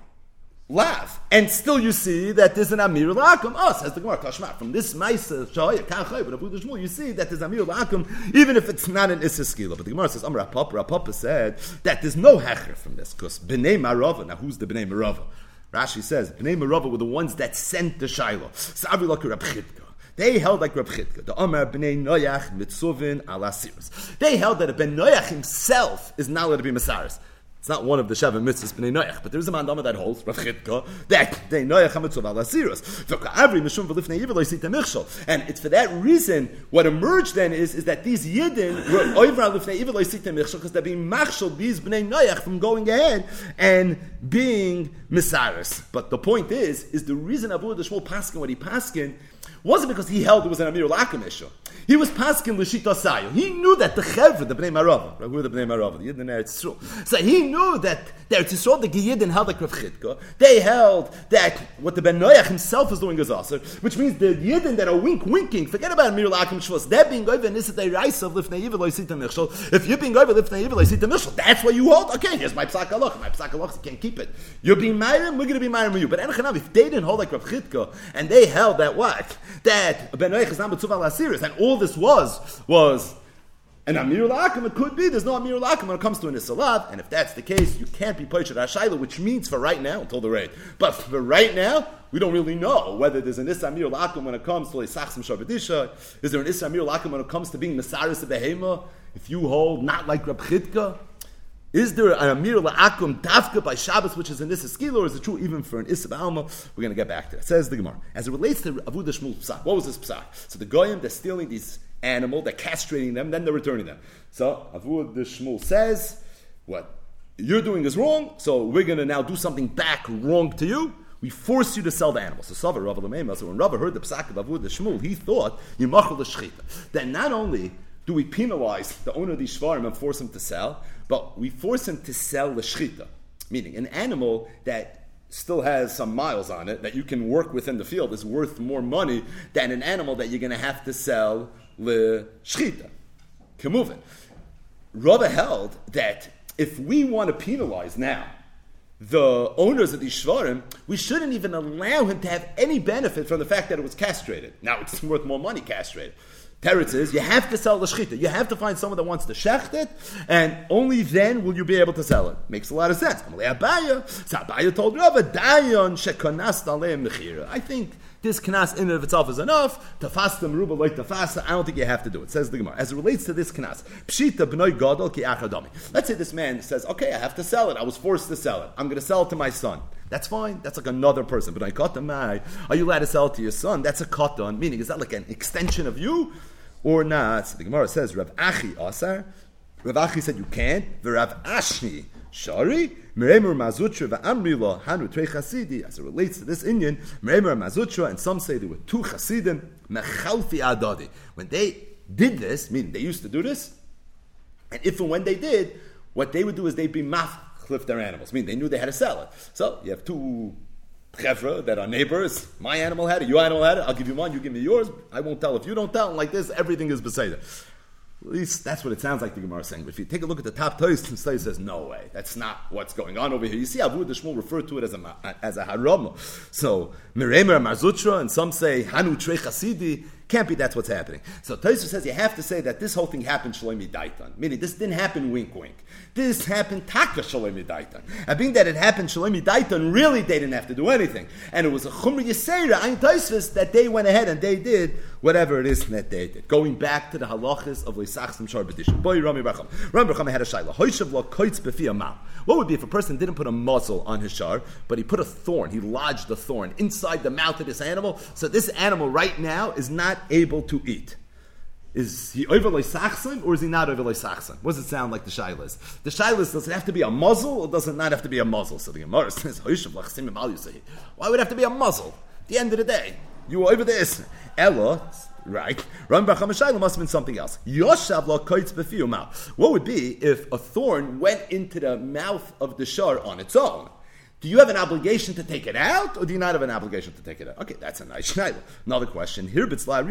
laugh. And still you see that there's an Amir al-Akim. Oh, says the Gemara, Kashmar. From this Maisa, Shahaya, Kachay, but Avuad the Shmuel, you see that there's Amir al-Akim, even if it's not an Issa Skila. But the Gemara says, Rapapa said that there's no hecher from this, because B'nai Marava, now who's the B'nai Marava? Rashi says, B'nai Marava were the ones that sent the Shiloh. Savi like Rab Chidka. They held like Rab Chidka. The Amar B'nai Noyach Mitzuvin ala Siris. They held that a Ben Noyach himself is not allowed to be Masaris. It's not one of the Shavim Mitzvahs B'nai Noyach, but there is a mandama that holds, Rav Chidka, that B'nai Noyach HaMitzuv ala Siris. And it's for that reason, what emerged then is that these Yidden were over al Lifnei Iver Loisita Michshel, because they're being machshel these B'nai Noyach from going ahead and being Misaris. But the point is the reason Avuad the Shmuel paskin what he paskin wasn't because he held it was an Amir al-Akim issue. He was paskin l'shita sayu. He knew that the Chevra, the Bnei Marava, who are the Bnei Marava, the Yidden Eretz Yisrael. So he knew that the Eretz Yisrael, the Yidden held like Rav Chidka. They held that what the Ben Noyach himself is doing is aser, which means the Yidden that are winking, forget about Amir al-Akim Shvus. They're being over and this is the rice of Lifnei Iver Loisita Michshel. If you're being over Lifnei Iver Loisita Michshel, that's what you hold. Okay, here's my Psak Halach. My Psak Halach, you can't keep it. You're being Mayim, we're going to be Mayim with you. But Enochanam, if they didn't hold like Rav Chidka, and they held that what? That Ben Noyach is not Mitzuv ala Siris, and all this was an Amir al-Akim. It could be there's no Amir al-Akim when it comes to an Isalav, and if that's the case, you can't be Poishat HaShaila, which means for right now, until the raid. But for right now, we don't really know whether there's an Issa Amir al-Akim when it comes to Leisachsim Shabbatisha. Is there an Issa Amir al-Akim when it comes to being Mesaris of Behema? If you hold not like Rab Chidka, is there an Amir al-Akim Dafka by Shabbos, which is an Issa Skila, or is it true even for an Issa B'alma? We're going to get back to that. Says the Gemara. As it relates to Avuad the Shmuel Psak, what was this Psak? So the Goyim, they're stealing these animal, they're castrating them, then they're returning them. So Avuad the Shmuel says, what you're doing is wrong, so we're going to now do something back wrong to you. We force you to sell the animal. So Sava Rav Lamema, so when Rav heard the Psak of Avuad the Shmuel, he thought, Yimachal the Shchita. That not only do we penalize the owner of these shvarim and force him to sell, but we force him to sell the shchita, meaning an animal that still has some miles on it that you can work with in the field is worth more money than an animal that you're going to have to sell the shchita. Kemuvin. Rava held that if we want to penalize now the owners of these shvarim, we shouldn't even allow him to have any benefit from the fact that it was castrated. Now it's worth more money castrated. Teretz is, you have to sell the shchita. You have to find someone that wants to shecht it, and only then will you be able to sell it. Makes a lot of sense. So Abaya told Rava, Dayan shekonas aleim mechira. I think this knas in and of itself is enough. Tafasta meruba like tafasta. I don't think you have to do it. Says the Gemara. As it relates to this knas, pshita b'noi gadol ki achadami. Let's say this man says, okay, I have to sell it. I was forced to sell it. I'm going to sell it to my son. That's fine. That's like another person. But I katamai. Are you allowed to sell it to your son? That's a katan. Meaning, is that like an extension of you or not? So the Gemara says, Rav Achi Asar. Rav Achi said you can't. V'Rav Ashni Shari Meremer Mazutra v'Amri Lo Hanu Trei Chasidi. As it relates to this Indian, Meremer Mazutra, and some say there were two Chasidim Mechalfi Adadi. When they did this, meaning they used to do this, and if and when they did, what they would do is they'd be machliff their animals. Meaning they knew they had to sell it. So you have two chevra that are neighbors. My animal had it, your animal had it. I'll give you mine, you give me yours. I won't tell if you don't tell. And like this, everything is beseder. At least that's what it sounds like the Gemara is saying. But if you take a look at the top Toys, the Toys says, no way. That's not what's going on over here. You see, Abu Shmuel referred to it as a haram. So, Meremer Marzutra, and some say, Hanu Trei Chasidi. Can't be that's what's happening. So Tosfos says you have to say that this whole thing happened Shlomi Daitan. Meaning this didn't happen wink wink. This happened Taka Shlomi Daitan. And being that it happened Shlomi Daitan, really they didn't have to do anything. And it was a Chumri Yisera, Ein Tosfos, that they went ahead and they did whatever it is that they did. Going back to the halachas of Leisachsim Shar B'dishim. Boy Rami Barcham. Rami Barcham had a shayla. Hoyshav lo koitz b'fi amal. What would be if a person didn't put a muzzle on his shar, but he put a thorn, he lodged a thorn inside the mouth of this animal, so this animal right now is not able to eat. Is he over leisachsim or is he not over leisachsim? What does it sound like the shayla is? The shayla is, does it have to be a muzzle or does it not have to be a muzzle? So the Gemara says, why would it have to be a muzzle? At the end of the day, you were over this. Ella, right? Ram Bacham Shayla must have been something else. Yoshav lo koitz b'fiu mouth. What would be if a thorn went into the mouth of the shar on its own? Do you have an obligation to take it out, or do you not have an obligation to take it out? Okay, that's a nice shayla. Another question. Here,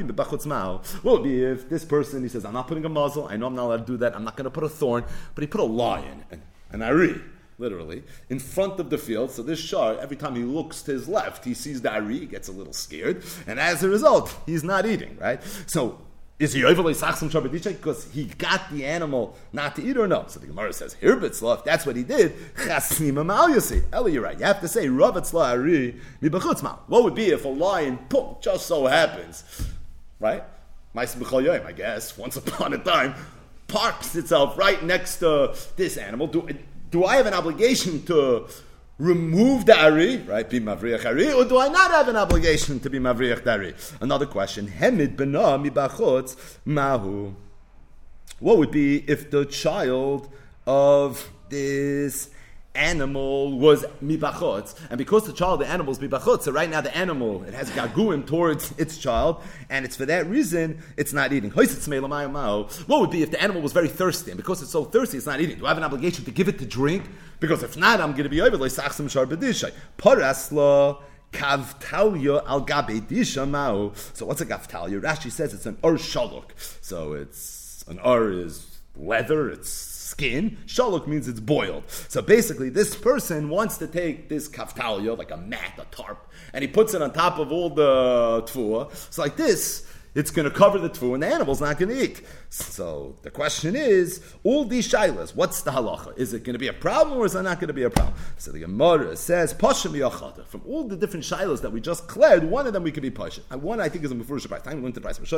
what would be if this person, he says, I'm not putting a muzzle, I know I'm not allowed to do that, I'm not going to put a thorn, but he put a lion, an ari, literally, in front of the field, so this shar, every time he looks to his left, he sees the ari, he gets a little scared, and as a result, he's not eating, right? So, is he overly sachsim shabbat because he got the animal not to eat or no? So the Gemara says, Hirbitzla, if that's what he did, chasnim amal yasi. Eli, you're right. You have to say, Ravitzla ari mibachutz mal. What would be if a lion, boom, just so happens, right? Ma'aseh b'chol yom, I guess, once upon a time, parks itself right next to this animal. Do I have an obligation to remove the ari, right? Be mavriach ari, or do I not have an obligation to be mavriach the ari? Another question: Hemid bena mibachutz mahu. What would be if the child of this animal was mibachutz, and because the child of the animal is mibachutz, so right now the animal, it has gaguim towards its child, and it's for that reason it's not eating. What would be if the animal was very thirsty, and because it's so thirsty it's not eating? Do I have an obligation to give it to drink? Because if not, I'm going to be over leisachsim shar b'dishay. Parasla kavtalya al gabe disha ma'u. So what's a kavtalya? Rashi says it's an ur shaluk. So it's an ur is leather, it's skin. Shaluk means it's boiled. So basically, this person wants to take this kaftalia, like a mat, a tarp, and he puts it on top of all the tfuah. So like this, it's going to cover the tfuah, and the animal's not going to eat. So the question is, all these shaylas, what's the halacha? Is it going to be a problem, or is it not going to be a problem? So the Gemara says, Pasha miyachata. From all the different shaylas that we just cleared, one of them we could be pasha. And one I think is a mefurish price. Time we went to the price.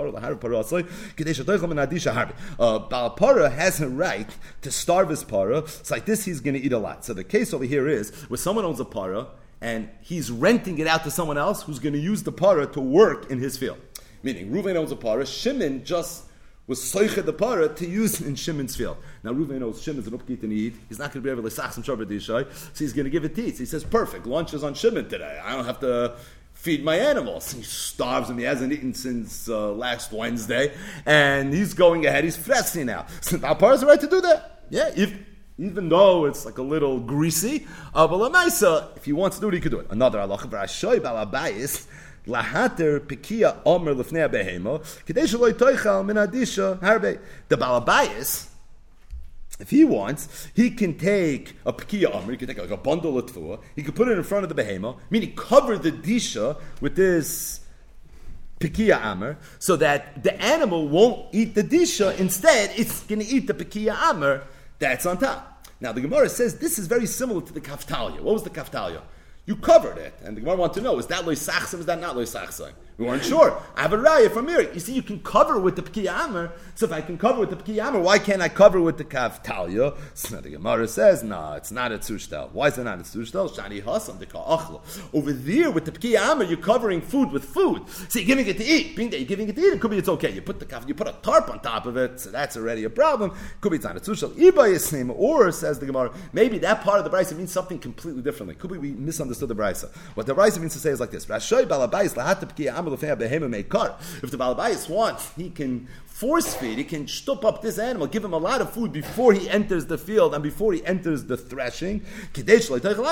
Baal Parah has a right to starve his parah. It's like this, he's going to eat a lot. So the case over here is, where someone owns a parah, and he's renting it out to someone else who's going to use the parah to work in his field. Meaning, Reuven owns a parah, Shimon just was soichet the parah to use in Shimon's field. Now, Reuven knows Shimon's an upkeep and eat. He's not going to be able to sach some shabbat dishay, so he's going to give it to eat. So he says, perfect, lunch is on Shimon today. I don't have to feed my animals. He starves him. He hasn't eaten since last Wednesday, and he's going ahead. He's fresh now. So the parah has the right to do that. Yeah, even though it's like a little greasy, but Lamaisa, if he wants to do it, he could do it. Another halacha, v'rashoy balabayis, lahater pikia omer lefnei behemo, kedei shelo toichal min adisha harbe. The balabayis, if he wants, he can take a pikia omer, he can take like a bundle of tfuah, he can put it in front of the behemo, meaning cover the disha with this pikia amer, so that the animal won't eat the disha. Instead, it's going to eat the pikia amer that's on top. Now, the Gemara says this is very similar to the kaftalia. What was the kaftalia? You covered it, and the Gemara wants to know, is that loy sachsim, is that not loy sachsim? We weren't sure. I have a raya from here. You see, you can cover with the Pki Amr. So if I can cover with the Pki Amr, why can't I cover with the Kav Talia? So the Gemara says, no, it's not a Tzushtel. Why is it not a Tzushtel? Shani Hasam, the Ka'achlo. Over there, with the Pki Amr, you're covering food with food. So you're giving it to eat. Being that you're giving it to eat, it could be it's okay. You put a tarp on top of it, so that's already a problem. Could be it's not a Tzushtel. Iba Yisneim, or, says the Gemara, maybe that part of the Brisa means something completely differently. Could be we misunderstood the Brisa. What the Brisa means to say is like this. Rashoy Balabais Lahat Pki Amr. If the Balabais wants, he can force feed, he can stup up this animal, give him a lot of food before he enters the field and before he enters the threshing. Like this,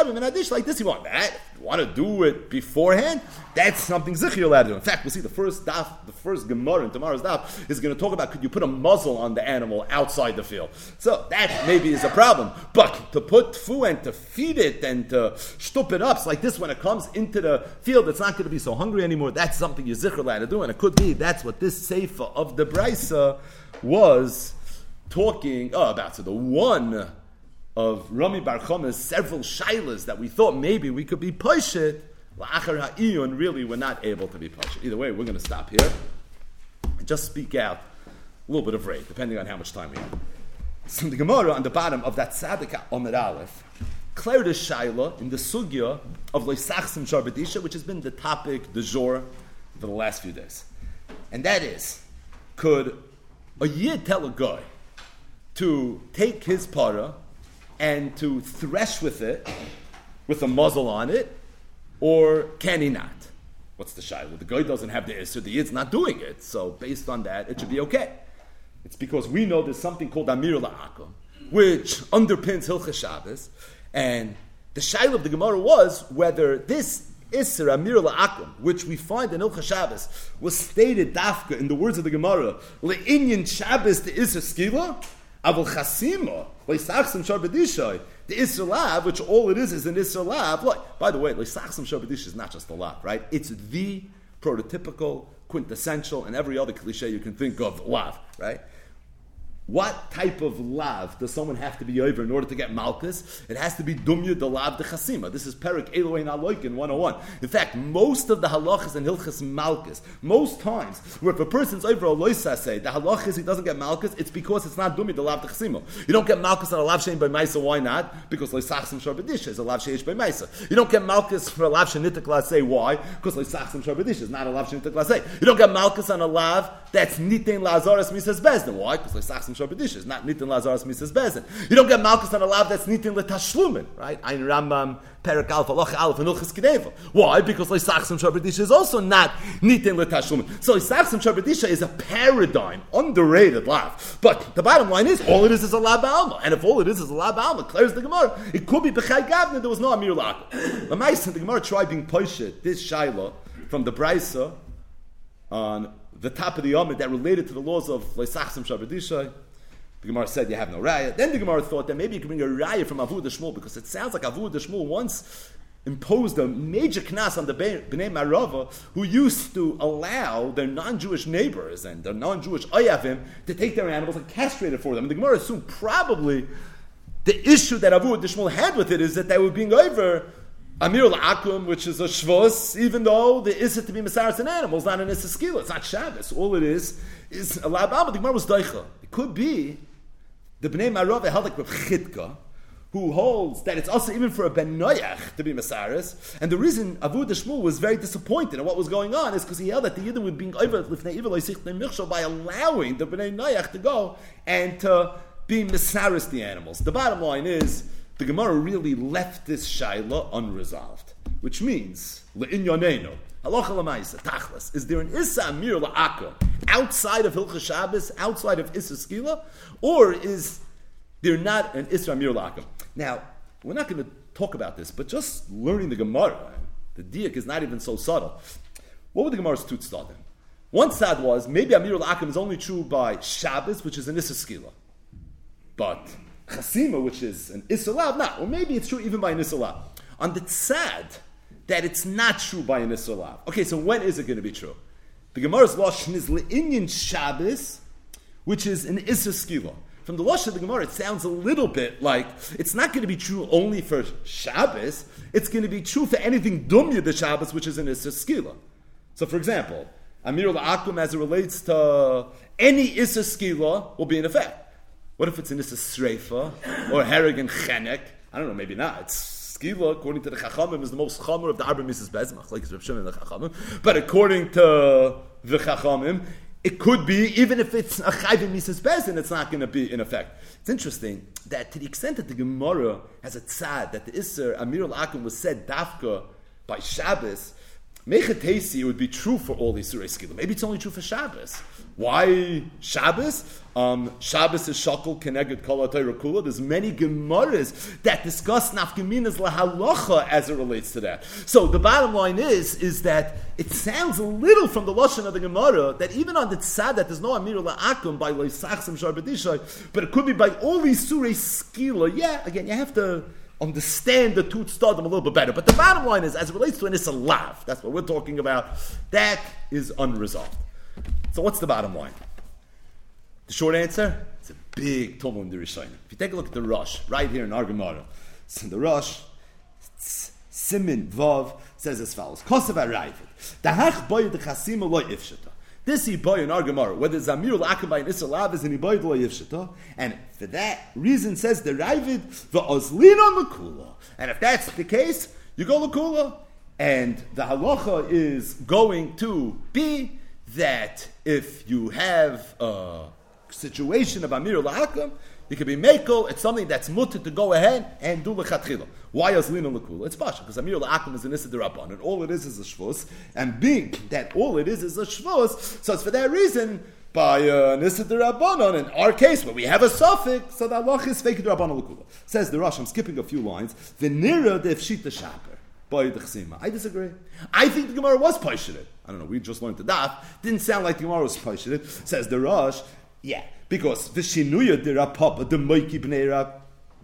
you want that? You want to do it beforehand? That's something Zikr you're allowed to do. In fact, we'll see the first Gemara in tomorrow's daf is going to talk about could you put a muzzle on the animal outside the field. So that maybe is a problem. But to put food and to feed it and to stup it up, so like this, when it comes into the field, it's not going to be so hungry anymore. That's something you're Zikr allowed to do. And it could be that's what this Seifa of the Brisa was talking about. So the one of Rami Bar Choma's several shailas that we thought maybe we could be Pashit, La'achar ha'iyun, really we're not able to be Pashit. Either way, we're going to stop here and just speak out a little bit of rate, depending on how much time we have. So the Gemara on the bottom of that Tzaddik Omer Aleph cleared a shaila in the sugya of Loisachsim Sharbedisha, which has been the topic du jour for the last few days. And that is, could a yid tell a guy to take his para and to thresh with it, with a muzzle on it, or can he not? What's the shayla? The guy doesn't have the issur, the yid's not doing it, so based on that, it should be okay. It's because we know there's something called Amir La'akum, which underpins Hilchas Shabbos, and the shayla of the Gemara was whether this Isser Amir La'akum, which we find in Hilchas Shabbos, was stated dafka in the words of the Gemara, Le'inyan Shabbos the Isser Skila, Avol Chasima, Le'isachsim Shar B'dishay, the Isser Lav, which all it is an Isser Lav. Look, by the way, Le'isachsim Shar B'dishay is not just a lav, right? It's the prototypical, quintessential, and every other cliche you can think of lav, right? What type of lav does someone have to be over in order to get malchus? It has to be dumya de lav de chasima. This is Perik Elohein Aloikin 101. In fact, most of the halachas and hilchas malchus, most times, where if a person's over a loisa say, the halach is he doesn't get malchus, it's because it's not dumya de lav de chasima. You don't get malchus on a lav shein by maisa, why not? Because loisachsim sharbedisha is a lav sheish by maisa. You don't get malchus for a lav shenitik lasei, why? Because loisachsim sharbedisha is not a lav shenitik lasei. You don't get malchus on a lav that's nitin lazaras misas bezdin. Why? Because loisachsim sharbedisha is not nitin lazaras misas bezdin. You don't get malchus on a lav that's nitin letashlumin, right? Ein Rambam Perak Alpha Loch Alpha Nuchas Kedeva. Why? Because loisachsim sharbedisha is also not nitin letashlumin. So loisachsim sharbedisha is a paradigm, underrated lav. But the bottom line is, all it is a lav ba'alma. And if all it is a lav ba'alma, clears the Gemara, it could be b'chai gavna, there was no amir la'akum. The Gemara tried being poshet this shaila from the Brisa on the top of the Yomid that related to the laws of Leisachsim Sharbedisha. The Gemara said you have no raya. Then the Gemara thought that maybe you could bring a raya from Avudah Shmuel, because it sounds like Avudah Shmuel once imposed a major knas on the Bnei Marava, who used to allow their non-Jewish neighbors and their non-Jewish oyavim to take their animals and castrate it for them. And the Gemara assumed probably the issue that Avudah Shmuel had with it is that they were being over Amir La'akum, which is a shvus, even though there is it to be Mesaris and animals, not an Issa Skila. It's not Shabbos. All it is a La'abam, but the Gemara was Daicha. It could be the Bnei Marava held like Reb Chidka, who holds that it's also even for a Ben Noyach to be Mesaris. And the reason Avudah Shmuel was very disappointed in what was going on is because he held that the Yidden would be over by allowing the Bnei Noyach to go and to be Mesaris the animals. The bottom line is, the Gemara really left this shaila unresolved, which means le'inyanenu halacha l'maisa tachlis. Is there an issa amir la'aka outside of Hilchas Shabbos, outside of issa skila, or is there not an issa amir la'aka? Now, we're not going to talk about this, but just learning the Gemara, the diak is not even so subtle. What were the Gemara's two tzadim? One tzad was maybe amir la'aka is only true by Shabbos, which is an issa skila, but Chasima, which is an Isalav, not. Or maybe it's true even by an Isalav. On the tzad, that it's not true by an Isalav. Okay, so when is it going to be true? The Gemara's Lashon is Le'inyan Shabbos, which is an Issa Skila. From the Lashon of the Gemara, it sounds a little bit like it's not going to be true only for Shabbos, it's going to be true for anything Dumya the Shabbos, which is an Issa Skila. So, for example, Amir al-Akum, as it relates to any Issa Skila, will be in effect. What if it's an Issa Sreifa, or Hereg and Chenek? I don't know, maybe not. It's Skila, according to the Chachamim, is the most Chamor of the Arba Mises Bezmach, like Reb Shimon and the Chachamim. But according to the Chachamim, it could be, even if it's a Chayv Mises Bezin, it's not going to be in effect. It's interesting that to the extent that the Gemara has a tzad, that the Isser Amir al-Akum was said Dafka by Shabbos, Mechatesi, it would be true for all these Surei Skila. Maybe it's only true for Shabbos. Why Shabbos? Shabbos is Shakol Keneged Kol HaTorah Kula. There's many Gemaras that discuss Nafkaminas LaHalacha as it relates to that. So the bottom line is that it sounds a little from the Lashon of the Gemara that even on the Tzad that there's no Amir LaAkum by Leisachsim Shar B'dishay, but it could be by all these Surei Skila. Yeah, again, you have to understand the two Tzadim a little bit better. But the bottom line is, as it relates to an Issa Lav, that's what we're talking about, that is unresolved. So what's the bottom line? The short answer? It's a big Talmud in the Rishonim. If you take a look at the Rosh, right here in our Gemara, so the Rosh, Simin Vav, says as follows, Kosev HaRayvid, Dahach boy de Chasima lo ifshata. This he boy in our Gemara, whether Zamir al-Akum by an Issa Lav is an Iboy lo yifshata, and for that reason says the Rayvid, v'ozlin l'kula. And if that's the case, you go l'kula. And the halacha is going to be that if you have a situation of Amir al-Akum, you can be mekel, it's something that's mutter to go ahead and do lechatchila. Why Azlina L'Kula? It's Pasha, because Amir L'Akum is an Issa D'Rabban, and all it is a Shvus, and being that all it is a Shvus, so it's for that reason, by an Issa D'Rabban, in our case, where we have a suffix, so the Allah is fake D'Rabban L'Kula. Says the Rosh, I'm skipping a few lines, V'nira D'Efshita Shaper, by the Chsima. I disagree. I think the Gemara was Paishirit. I don't know, we just learned the Daf. Didn't sound like the Gemara was Paishirit. Says the Rosh, yeah, because the Shinuya D'Rapapa, the Moiki B'nei Rab,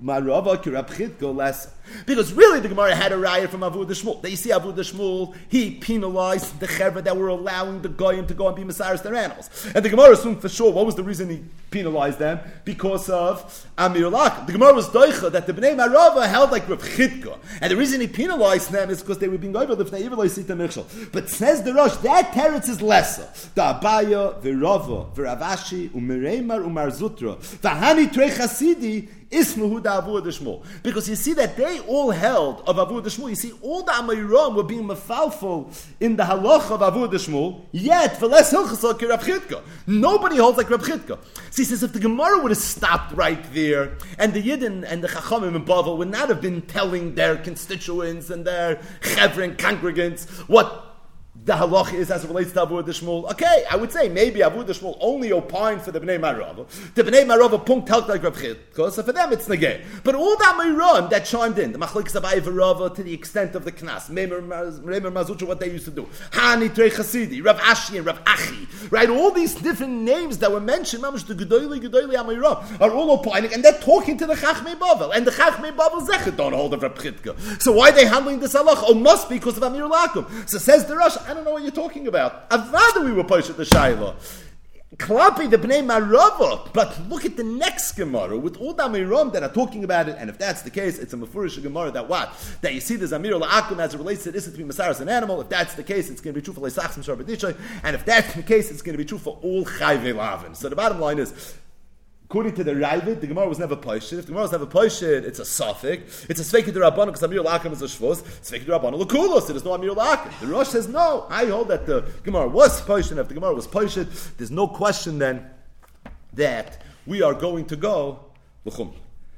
because really the Gemara had a raya from Avu Shmuel. That you see Avu Shmuel, he penalized the chevra that were allowing the goyim to go and be mesaris their animals. And the Gemara assumed for sure what was the reason he penalized them? Because of Amir L'Akum. The Gemara was doicha that the Bnei Marava held like Rav Chidka, and the reason he penalized them is because they were being over the Bnei Yivlei Sita Michshel. But says the Rosh, that teretz is lesser. The Abaya, the Rava, the Ravashi, Umereimar, Umar Zutra, the Hani Trei Chasidi. Ismuhu da Avu Shmuel, because you see that they all held of Avu Shmuel. You see, all the Amayram were being mafalful in the halacha of Avu Shmuel. Yet, for less hilchasa ki Rav Chidka, nobody holds like Rav Chidka. So he says, if the Gemara would have stopped right there, and the Yidden and the Chachamim and Bavel would not have been telling their constituents and their chevron congregants what the halacha is as it relates to Avu Shmuel. Okay, I would say maybe Avu Shmuel only opined for the Bnei Marava. The Bnei Marava punkt held like Rav Chidka, so for them it's negay. But all that Meiron that chimed in, the Machlokes Abaye v'Rava to the extent of the Knas, Reimer Mazucha, what they used to do, Hani Trei Chasidi, Rav Ashi and Rav Achi, right? All these different names that were mentioned, Mamash the Gedolei Ameiron, are all opining, and they're talking to the Chachmei Bavel, and the Chachmei Bavel Zechet don't hold of Rav Chidka. So why are they handling this halacha? Oh, must be because of Amir L'Akum. So says the Rosh, I don't know what you're talking about. I'd rather we were poshed the Shaila. Klapi the Bnei Marava. But look at the next Gemara with all the Amiram that are talking about it. And if that's the case, it's a Mefurish Gemara that what? That you see the Zamir L'Akum as it relates to this to be Masaras an animal. If that's the case, it's going to be true for Leisachsim Shar B'dishay. And if that's the case, it's going to be true for all Chayvei Lavin. So the bottom line is, according to the Rayvid, the Gemara was never poished. If the Gemara was never poished, it's a suffix. It's a Sveiki D'Rabbanan because Amir L'Akum is a Shvus. Sveiki D'Rabbanan L'Kulos. There's no Amir L'Akum. The Rosh says no. I hold that the Gemara was poished, and if the Gemara was poished, there's no question then that we are going to go L'Chum.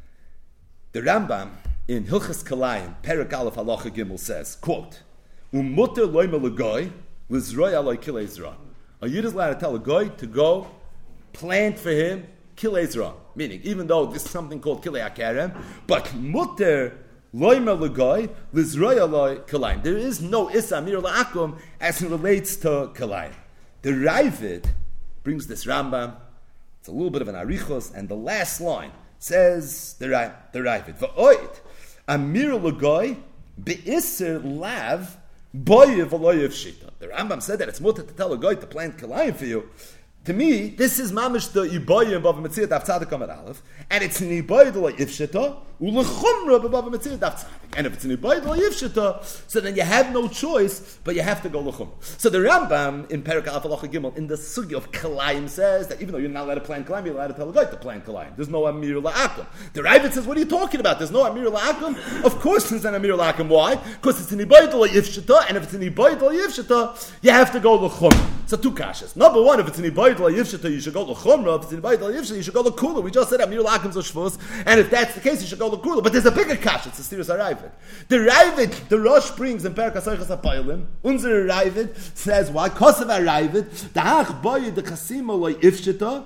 The Rambam in Hilchas Kalayim, Perek Aleph Halacha Gimel says, quote, Umuter loyma l'goy, l'zroy aloi kilei zra. A Yid is allowed to tell a goy to go plant for him Kilei Zra, meaning even though this is something called Kilei Akarem, but Mutter Loimer L'Goy L'Zroy Aloi Kalayim. There is no Issa Amir L'Akum as it relates to Kalayim. The Rayvid brings this Rambam. It's a little bit of an arichos, and the last line says the Rayvid V'oid Amir L'Goy Be'Isser Lav Boyev Aloyev Shita. The Rambam said that it's mutter to tell a guy to plant Kalayim for you. To me, this is mamish the iboy above Metzia Daf Tzadik Amar Aleph, and it's an iboy like Ifshita, ulechumra above Metzia Daf Tzadik. And if it's an iboy like Ifshita, so then you have no choice, but you have to go lechumra. So the Rambam in Perek Aleph Halacha Gimel in the sugi of Kalayim says that even though you're not allowed to plant Kalayim, you're allowed to tell a guy to plant Kalayim. There's no Amir La'akum. The Ravid says, what are you talking about? There's no Amir La'akum. Of course there's an Amir La'akum. Why? Because it's an iboy like Ifshita, and if it's an iboy like Ifshita, you have to go lechumra. So two kashas. Number one, if it's an iboy like Ifshita, you should go to Chumrah. If it's in the Bayit al-Yivshah, you should go to Kula. We just said Amir Lakim Zoshvus, and if that's the case, you should go to Kula. But there's a bigger kash. It's a serious Aravid. The Ravid, the Rosh brings in Perek HaSoichas HaPoilim. Unser Ravid says why? Kosev Aravid. Da'ach boy the Chasima loy Ifshita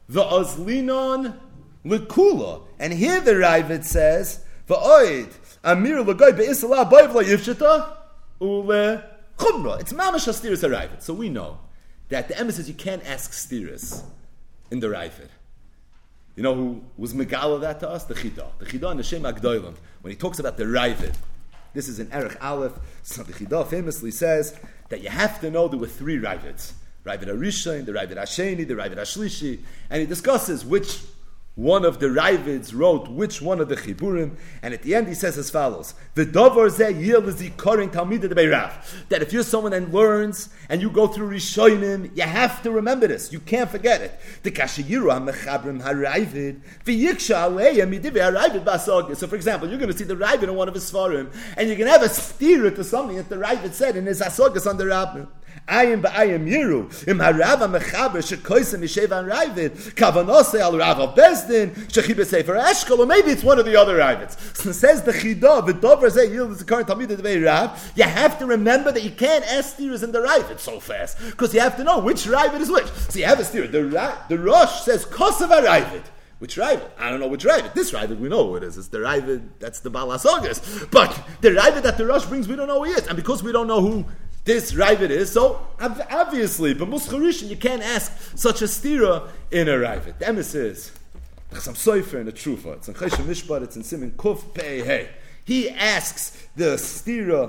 v'ozlinon lekula. And here the Ravid says v'oid Amir l'goy be'isala boy v'loy Ifshita ule Chumrah. It's mamash a serious Aravid. So we know that the emes says you can't ask stiris in the Ravid. You know who was megala that to us? The Chida. The Chida in the Shem HaGdolim. When he talks about the Ravid, this is in Erech Aleph, so the Chida famously says that you have to know there were three Ravids. Ravid HaRishon, the Ravid HaSheni, the Ravid HaShlishi, and he discusses which one of the Ravids wrote which one of the Chiburim, and at the end he says as follows: "V'davar zeh yil l'zikarin talmidei debei Rav." That if you're someone that learns and you go through Rishonim, you have to remember this. You can't forget it. The kashiyiru hamechabrim haravid v'yiksha aleya midivei haravid b'asogis. So, for example, you're going to see the Ravid in one of his svarim, and you're going to have a steer to something that the Ravid said in his asogis on the Rabbin. Ayim ba'ayim yiru im harava mechaber shekoisem yishevan Ravid kavanose al Rav Bezdin shechibe sefer Eshkol, or maybe it's one of the other Ravids. So says the Chida v'dover zeh yil l'zikarin talmidei debei Rav. You have to remember that you can't ask steers in the Ravid so fast because you have to know which Ravid is which. So you have a steer. The Rosh says kosev Ravid. Which Ravid? I don't know which Ravid. This Ravid, we know who it is. It's the Ravid, that's the Baal HaSogas. But the Ravid that the Rosh brings, we don't know who he is. And because we don't know who this Ravid is, so obviously, but Muscharishan, you can't ask such a stira in a Ravid. The emes is Chasam Sofer in the Trufa. It's in Cheshem Mishpat, it's in Siman Kuf Pei Hey. He asks the stira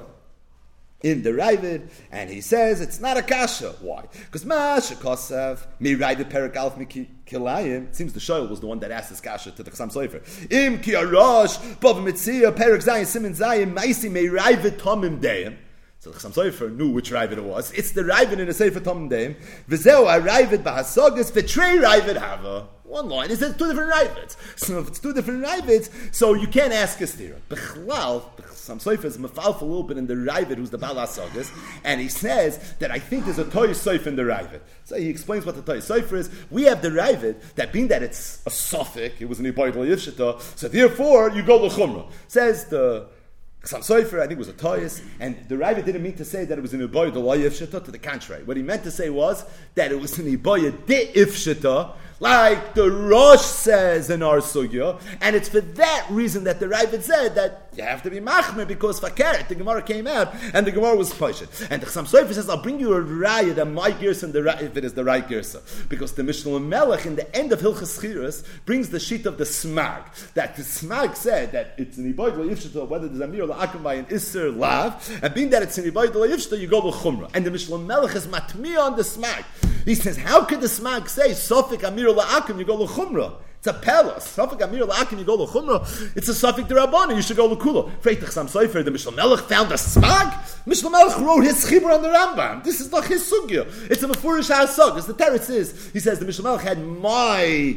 in the Ravid, and he says it's not a kasha. Why? Because Masha Kosav, mi Ravid Perek Aleph mi Kilayim. It seems the Shoel was the one that asked this kasha to the Chasam Sofer. Im ki Arosh, Bava Mitzia, Perek Zayin, Siman Zayin, Maisi mi Ravid Tomim Deim. So the Chasam Sofer knew which Ravid it was. It's the Ravid in the Sefer Tomim Deim. V'zeu Ravid b'hasogas v'trei Ravid hava. One line, it says two different Ravids. So if it's two different Ravids, so you can't ask a stira. B'chlal, Chasam Sofer is mafalf a little bit in the Ravid who's the Baal HaSogas, and he says that I think there's a Toy Sofer in the Ravid. So he explains what the Toy Sofer is. We have the Ravid, that being that it's a suffix, it was an Ibayt L'Yivshita, so therefore you go L'Chumrah. Says the Chasam Sofer, I think it was a Toyas, and the Ravid didn't mean to say that it was an Ibayt L'Yivshita, to the contrary. What he meant to say was that it was an Ibayt De'ifshita, like the Rosh says in our sugya, and it's for that reason that the Ravid said that you have to be machmer because fakeret, the Gemara came out and the Gemara was pushed. And the Chasam Sofer says, I'll bring you a raya that my girsa if it is the right girsa, because the Mishnah Melech in the end of Hilchas Chiras brings the sheet of the Smag, that the Smag said that it's an Ibayt L'Yivshita, whether there's Amir or La'akim by an Isser Lav, and being that it's an Ibayt L'Yivshita, you go L'Chumrah. And the Mishnah Melech is matmiya on the Smag. He says, how could the Smag say Sofik Amir La'akim, you go L'Chumrah? It's a palace. Sofik Amir La'akim, you go L'Chumrah. It's a Sofik D'Rabbana, you should go L'Kula. Freit Chasam Sofer, the Mishnah Melech found a Smag. Mishnah Melech wrote his Chibur on the Rambam. This is not his Sugya. It's a Mefurish HaSog. As the Teretz is, he says, the Mishnah Melech had my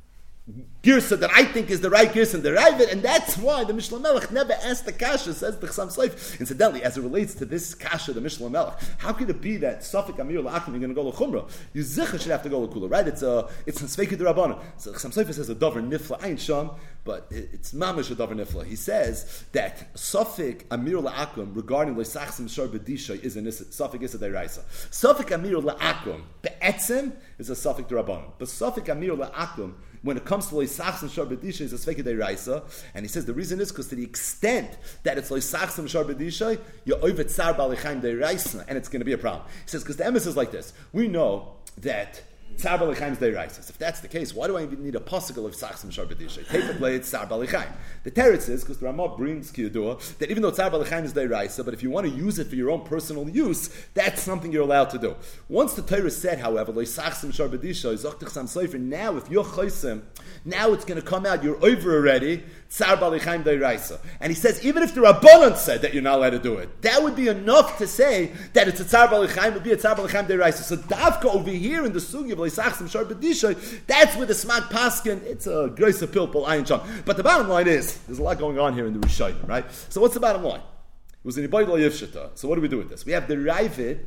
girsa that I think is the right girsa in the Ravid, and that's why the Mishnah Melech never asked the kasha, says the Chasam Sofer. Incidentally, as it relates to this kasha, the Mishnah Melech, how could it be that Sofik Amir La'akim you're going to go L'Chumrah? You zicha should have to go L'Kula, right? It's a Sveiki D'Rabbana. So Chasam Sofer says a Dover Nifla, Ayin Sham, but it's Mamish a Dover Nifla. He says that Sofik Amir La'akim regarding L'Sachsim Shor B'Disha is a Sofik Issa D'Raisa. Sofik Amir La'akim Be'etzim is a Sofik D'Rabbana, but Sofik Amir La'akim when it comes to Loisachs and Sharbedisha, is a Sveki Deiraisa, and he says the reason is because to the extent that it's Loisachs and Sharbedisha, you're over Tsar Balichaim Deiraisa, and it's going to be a problem. He says because the emes is like this: we know that Tsar Balichaim is Deiraisa. If that's the case, why do I even need a possible of Sachs and Sharbedisha? Take the blade Tsar Balichaim. The teretz is, because the Ramah brings Kiyadua, that even though Tzar B'Lechaim is Deiraisa, but if you want to use it for your own personal use, that's something you're allowed to do. Once the Torah said, however, now if you're Chaysim, now it's going to come out, you're over already, Tzar B'Lechaim Deiraisa. And he says, even if the Rabbanan said that you're not allowed to do it, that would be enough to say that it's a Tzar B'Lechaim, would be a Tzar B'Lechaim Deiraisa. So Davka over here in the Sugi of Leisachsim Shar B'Dishay, that's where the Smag Paskin, it's a Grace of Pilpul, Ayin Sham. But the bottom line is, there's a lot going on here in the Rishayim, right? So what's the bottom line? It was in Ibayt Yivshita. So what do we do with this? We have the Ravid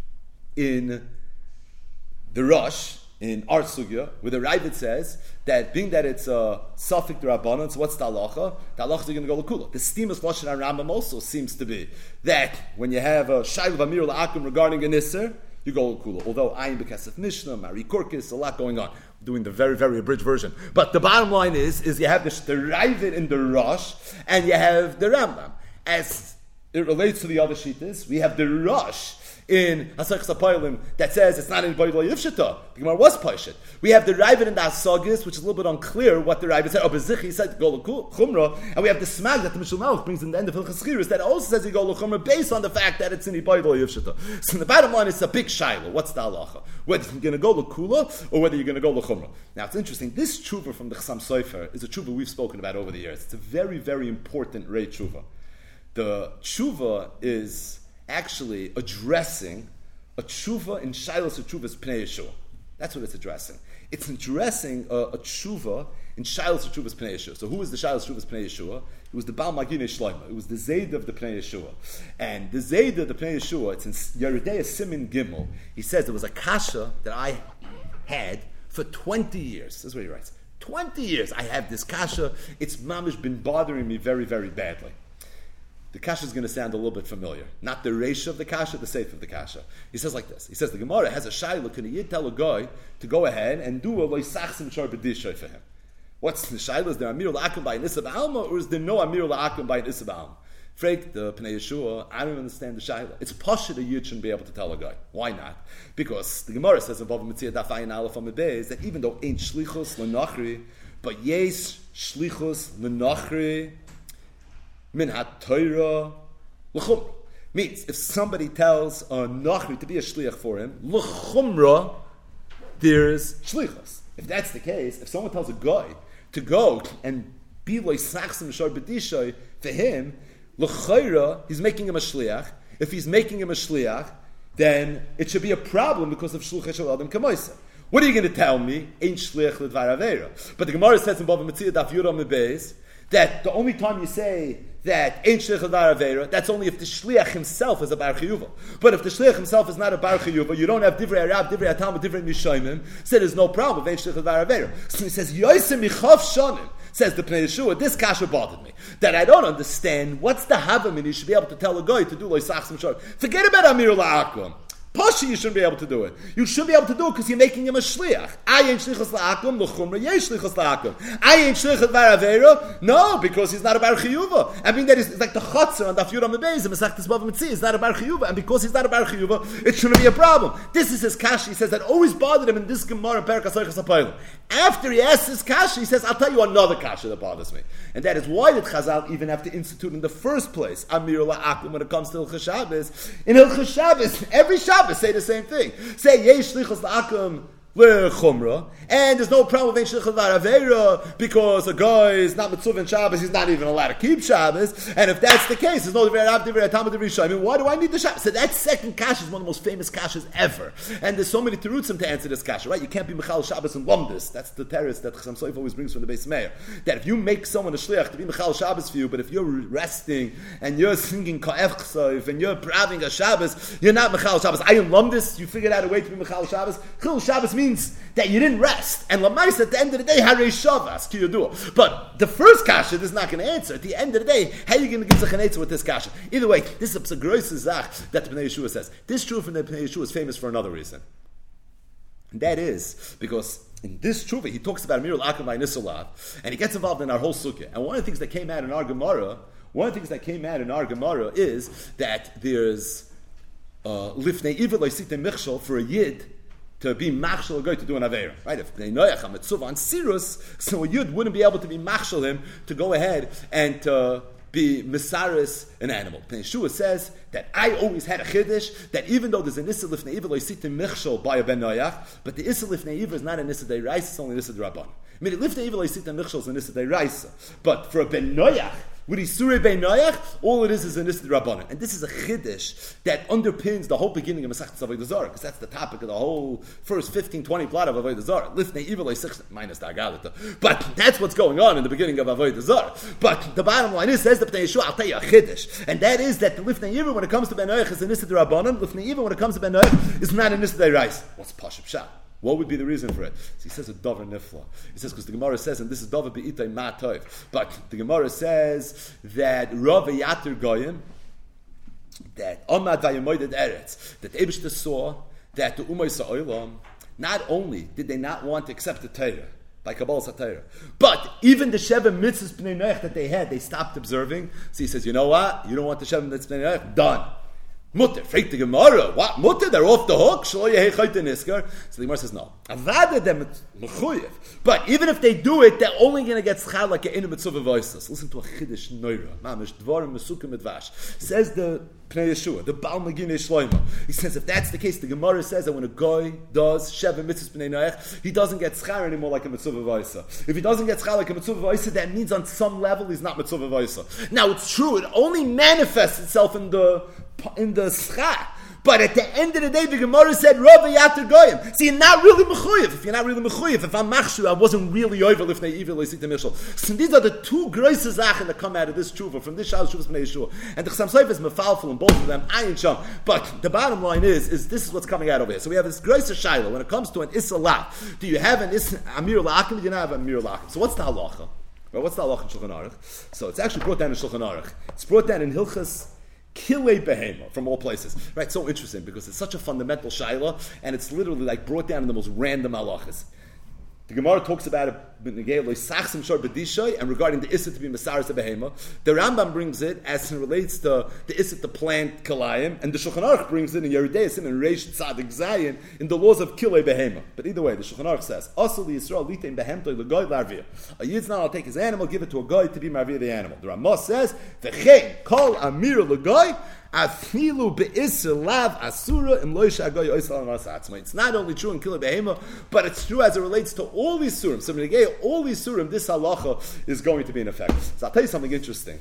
in the Rosh, in our Sugya, where the Ravid says that being that it's a Safik Rabbanan, so what's the halacha? The halacha is going to go L'Kula. The Steamus Lashon Rambam also seems to be that when you have a Shayl of Amir La'akum regarding a Nisser, you go L'Kula. Although Ayin B'Kesef Mishnah, Mari Korkis, a lot going on. I'm doing the very, very abridged version. But the bottom line is you have the Ravid in the Rosh, and you have the Rambam. As it relates to the other Shittas, we have the Rosh in Hasach Sapoilim that says it's not in B'Yid Yivshita. The Gemara was Paishet. We have the Ravid in the Asagis, which is a little bit unclear what the Ravid said. He said go L'Chumra, and we have the Smag that the Mishul Malach brings in the end of Hilchas Chiris that also says you go L'Chumra based on the fact that it's in B'Yid Yivshita. So the bottom line is a big shaila. What's the halacha? Whether you're going to go L'Kula or whether you're going to go L'Chumra. Now it's interesting. This tshuva from the Chassam Sofer is a tshuva we've spoken about over the years. It's a very, very important Rei tshuva. The tshuva is actually addressing a tshuva in Shilas Tshuva's Pnei Yeshua. That's what it's addressing. It's addressing a tshuva in Shilas Tshuva's Pnei Yeshua. So who was the Shilas Tshuva's Pnei Yeshua? It was the Baal Magine Shloima. It was the Zayd of the Pnei Yeshua. And the Zayd of the Pnei Yeshua, it's in Yeridei Simin Gimel. He says there was a kasha that I had for 20 years. This is what he writes. 20 years I have this kasha. It's mamish been bothering me very, very badly. The kasha is going to sound a little bit familiar. Not the reisha of the kasha, the seif of the kasha. He says like this. He says the Gemara has a shayla. Can a yid tell a guy to go ahead and do a loisachsim shar b'dishay for him? What's the shayla? Is there amir la'akim by nisab alma, or is there no amir la'akim by nisab alma? Freak the Pnei Yeshua, I don't understand the shayla. It's pasha a yid shouldn't be able to tell a guy. Why not? Because the Gemara says in Bava Metzia Daf Ayin Aleph Amud Beis that even though ain't shlichus l'nachri, but yes shlichus l'nachri min ha-Torah l'chumra. Means, if somebody tells a nachri to be a shliach for him, l'chumra, there's shlichus. If that's the case, if someone tells a guy to go and be loisachsim shar b'dishay for him, l'chayra, he's making him a shliach. If he's making him a shliach, then it should be a problem because of shluchah shel adam kamoisa. What are you going to tell me? Ain't shliach l'dvar avera. But the Gemara says in Bava Metzia Daf Yud Amud Beis that the only time you say that ain't shliach l'dvar avera, that's only if the shliach himself is a bar chiyuva. But if the shliach himself is not a bar chiyuva, you don't have divrei Arab, divrei Atam, divrei Mishayimim, so there's no problem with ain't shliach l'dvar avera. So he says, Yosem michav shanim, says the Pnei Yeshua, this kasha bothered me. That I don't understand, what's the havamini you should be able to tell a guy to do loisachsim shar. Forget about Amir La'akum. Pasha, you shouldn't be able to do it. You should be able to do it because you're making him a shliach. I ain't shlichas la'akum, l'chumra, yesh shlichas la'akum. I ain't shlichas bar avera. No, because he's not a bar chiyuva. I mean, that is like the chotzer on Daf Yud Amud Beis, and Masechtas Bava Metzia is not a bar chiyuva, and because he's not a bar chiyuva, it shouldn't be a problem. This is his kasha. He says that always bothered him in this Gemara in Perek HaSoichas HaPoilim. After he asks his kasha, he says, I'll tell you another kasha that bothers me. And that is why did Chazal even have to institute in the first place Amir La'akum when it comes to Hilchos Shabbos. In Hilchos Shabbos, every Shabbos say the same thing. Say, Yesh Shlichos La'akum l'chumra, and there's no problem with Ein Shlichus V'Avera because a guy is not Mitzuv in Shabbos, he's not even allowed to keep Shabbos, and if that's the case, there's no Divrei Rav, Divrei Atam, Divrei Shayim, why do I need the Shabbos? So that second kasha is one of the most famous kashas ever, and there's so many terutzim to answer this kasha, right? You can't be Michal Shabbos and Lumdis. That's the terrace that Chassam Sofer always brings from the Beis Meir, that if you make someone a shliach to be Michal Shabbos for you, but if you're resting, and you're singing Ka'ef Chsoif, and you're praving a Shabbos, you're not Michal Shabbos. I am Lumdis, you figured out a way to be Michal Shabbos. Chil Shabbos means that you didn't rest. And Lamais at the end of the day, Harei Shavas, ki yodua. But the first kasha is not going to answer. At the end of the day, how are you going to give Zachanetza with this kasha? Either way, this is a gross zach that the Pnei Yeshua says. This truth from the Pnei Yeshua is famous for another reason. And that is because in this truth, he talks about Amir al-Akim by Nisalav, and he gets involved in our whole sukkah. And one of the things that came out in our Gemara, is that there's Lifnei Iver Loisite Michshol for a Yid to be machshel a guy to do an aveira, right? If Bnei Noach are mitzvah on sirus, so a yud wouldn't be able to be machshel him to go ahead and to be misaris an animal. Bnei Yeshua says that I always had a chiddush that even though there's an issa lifnei iver loisitim michshel by a ben Noach, but the issa lifnei iver is not an issa deiraisa, it's only an issa derabban. I mean, lifnei iver loisitim michshel is an issa deiraisa, but for a ben Noach, with Isurei Ben Noach, all it is an Issa Rabbanan. And this is a chiddush that underpins the whole beginning of Masechet Avodah Zarah, because that's the topic of the whole first 15-20 plot of Avodah Zarah. Lifnei Iver Leisich, minus the Agalata. But that's what's going on in the beginning of Avodah Zarah. But the bottom line is, says the Bnei Yeshua, I'll tell you a chiddush, and that is that the Lifnei Iver, when it comes to Ben Noach, is an Issa Rabbanan. Lifnei Iver, when it comes to Ben Noach, is not an Issa Deiraisa. What's Pashup Shah? What would be the reason for it? So he says a davar nifla. He says because the Gemara says, and this is davar beitay matov, but the Gemara says that Rav Yatir Goyim, that Amad Vayamoyded Eretz, that Eibishter saw that the Umay Sa'olam, not only did they not want to accept the Torah by Kabbalah Satira, but even the Sheva Mitzvahs Bnei Noach that they had, they stopped observing. So he says, you know what? You don't want the Sheva Mitzvahs Bnei Noach? Done. Mutter, fragt the Gemara, what? Mutter, they're off the hook? So the Gemara says, no. But even if they do it, they're only going to get schal like a mitzvah voices. Listen to a chiddush noira. Mamish dvarim mesukim midvash. Says the Pnei Yeshua, the Baal Magine Shloimo. He says, if that's the case, the Gemara says that when a guy does Sheva Mitzvahs Bnei Noach, he doesn't get schar anymore like a mitzvah voisa. If he doesn't get schar like a mitzvah voisa, that means on some level he's not mitzvah voisa. Now it's true, it only manifests itself in the schar. But at the end of the day, the Gemara said, Rav Yatir Goyim. See, you're not really mechuyev. If you're not really mechuyev, if I'm machshu, I wasn't really over lifnei evil leisita mishal. So these are the two grosses zachen that come out of this tshuva, from this shal shuvas Bnei Yeshua. And the Chassam Sofer is mefalful in both of them, ayin sham. But the bottom line is this is what's coming out over here. So we have this grosses shayla. When it comes to an issa lav, do you have an issa amir la'akim? Do you not have an amir la'akim? So what's the halacha? Well, what's the halacha in Shulchan Aruch? So it's actually brought down in Shulchan Aruch. It's brought down in Hilchas Kilei Behema, from all places. Right, so interesting, because it's such a fundamental shaila, and it's literally like brought down in the most random halachas. The Gemara talks about it, and regarding the Issa to be Masaris of Behema. The Rambam brings it as it relates to the Issa to plant Kalayim, and the Shulchan Aruch brings it in Yeridei Sim and Reish Tzadik Zayin in the laws of Kilei Behema. But either way, the Shulchan Aruch says, Asal Yisrael Litein Behemtoi L'Goy L'Arviyah. A Yid's not, I'll take his animal, give it to a guy to be Marviyah the animal. The Ramah says, V'chein Kol Amir L'Goy Afilu be'isr lav asura im loisha agoy oisal atzma. It's not only true in Kilei Behema, but it's true as it relates to all these surim. So all these surim, this halacha is going to be in effect. So I'll tell you something interesting,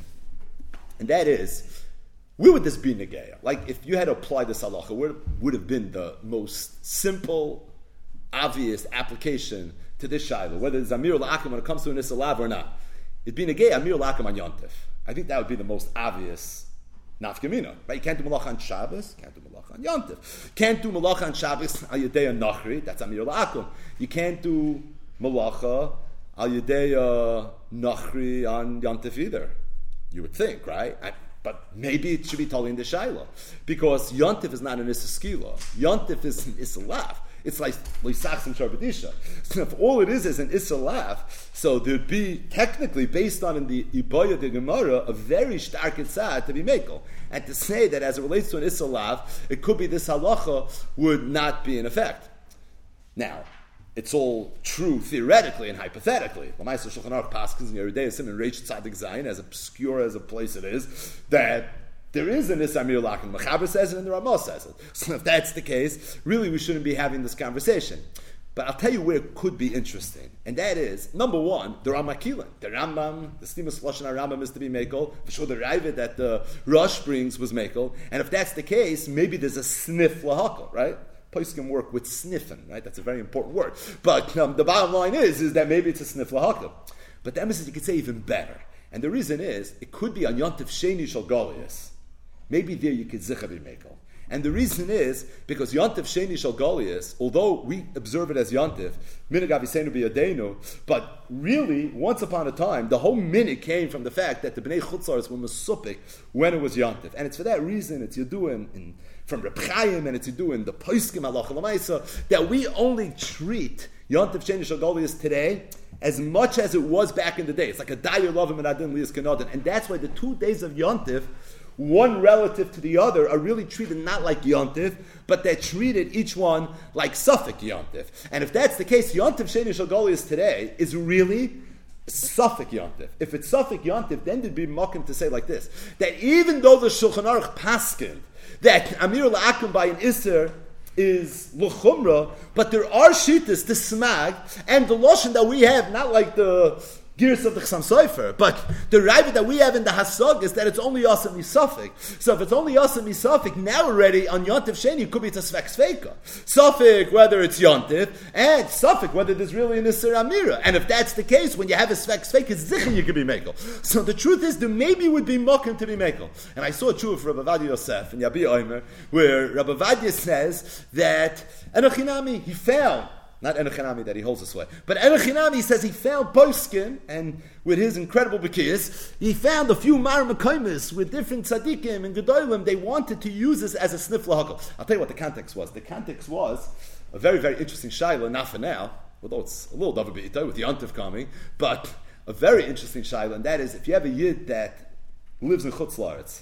and that is, where would this be negeya? Like if you had to apply this halacha, where would have been the most simple, obvious application to this shayla, whether it's amir la'akim when it comes to an issa lav or not? It'd be negeya amir la'akim on yontif. I think that would be the most obvious nafkamina, right? You can't do malacha on Shabbos, can't do malacha on Yontif. Can't do malacha on Shabbos al Yedei Nachri, that's Amir La'akum. You can't do malacha al Yedei Nachri on Yontif either. You would think, right? But maybe it should be totally in the Shaila. Because Yontif is not an Issa Skila. Yontif is an Issa Lav. It's like Lisach and Sharbadisha. So if all it is an Issa Lav, so there'd be technically, based on in the Ibaya de Gemara, a very stark Itzah to be Mekel. And to say that as it relates to an Issa Lav, it could be this halacha would not be in effect. Now, it's all true theoretically and hypothetically. L'maisa Shulchan Aruch Paskins in Yeridei Sim and Reish Tzadik Zayin, as obscure as a place it is, that there is an Issa Amir La'akim. Mechaber says it and the Ramah says it. So if that's the case, really we shouldn't be having this conversation. But I'll tell you where it could be interesting. And that is, number one, the Ramakilin. The Rambam, the Stimus Lashon HaRambam is to be Mekel. For sure the Raiva that the Rosh brings was Mekel. And if that's the case, maybe there's a sniff lahakal, right? Poskim work with sniffing, right? That's a very important word. But the bottom line is that maybe it's a sniff lahakal. But the emphasis you could say even better. And the reason is, it could be on Yontif Sheni Shal Golias. Maybe there you could zicha be mekel. And the reason is, because Yontif Sheni Shal Golias, although we observe it as Yontif, Minig Avisenu B'Yadenu, but really, once upon a time, the whole minute came from the fact that the Bnei Chutzars were Mesupik when it was Yontif. And it's for that reason, it's Yeduim from Reb Chaim, and it's Yeduim, the Poskim Halacha L'Maisa, that we only treat Yontif Sheni Shal Golias today as much as it was back in the day. It's like a Dayir Lovim and Adin Lias Kanadin. And that's why the 2 days of Yontif, one relative to the other, are really treated not like Yontif, but they're treated each one like Suffolk Yontif. And if that's the case, Yontif Sheni Shalgolius today is really Suffolk Yontif. If it's Suffolk Yontif, then there'd be mokum to say like this, that even though the Shulchan Aruch paskin that Amir La'akum by an Isser is L'chumra, but there are shittas, the smag, and the lotion that we have, not like the gears of the Chassam Sofer, but the raiva that we have in the Hasog is that it's only Yasam Misafik. So if it's only Yasam Misafik, now already on Yontif Sheni, it could be it's a Svek Sveika. Safik, whether it's Yontif, and Safik, whether there's really an Isser Amira. And if that's the case, when you have a Svek Sveika, it's Zichon you could be Mekel. So the truth is, there maybe would be Mokim to be Mekel. And I saw a truth for Rabbi Vadia Yosef in Yabi Omer, where Rabbi Vadia says that Enochinami, he found, not Enochinami that he holds this way, but Enochinami says he found Poskin, and with his incredible Bekiyas, he found a few Mar Mekaymis with different Tzadikim and Gedolim. They wanted to use this as a sniff lahakal. I'll tell you what the context was. The context was a very, very interesting Shaila, not for now, although it's a little Davar Be'ita with the Yontif coming, but a very interesting Shaila, and that is if you have a Yid that lives in Chutz La'aretz,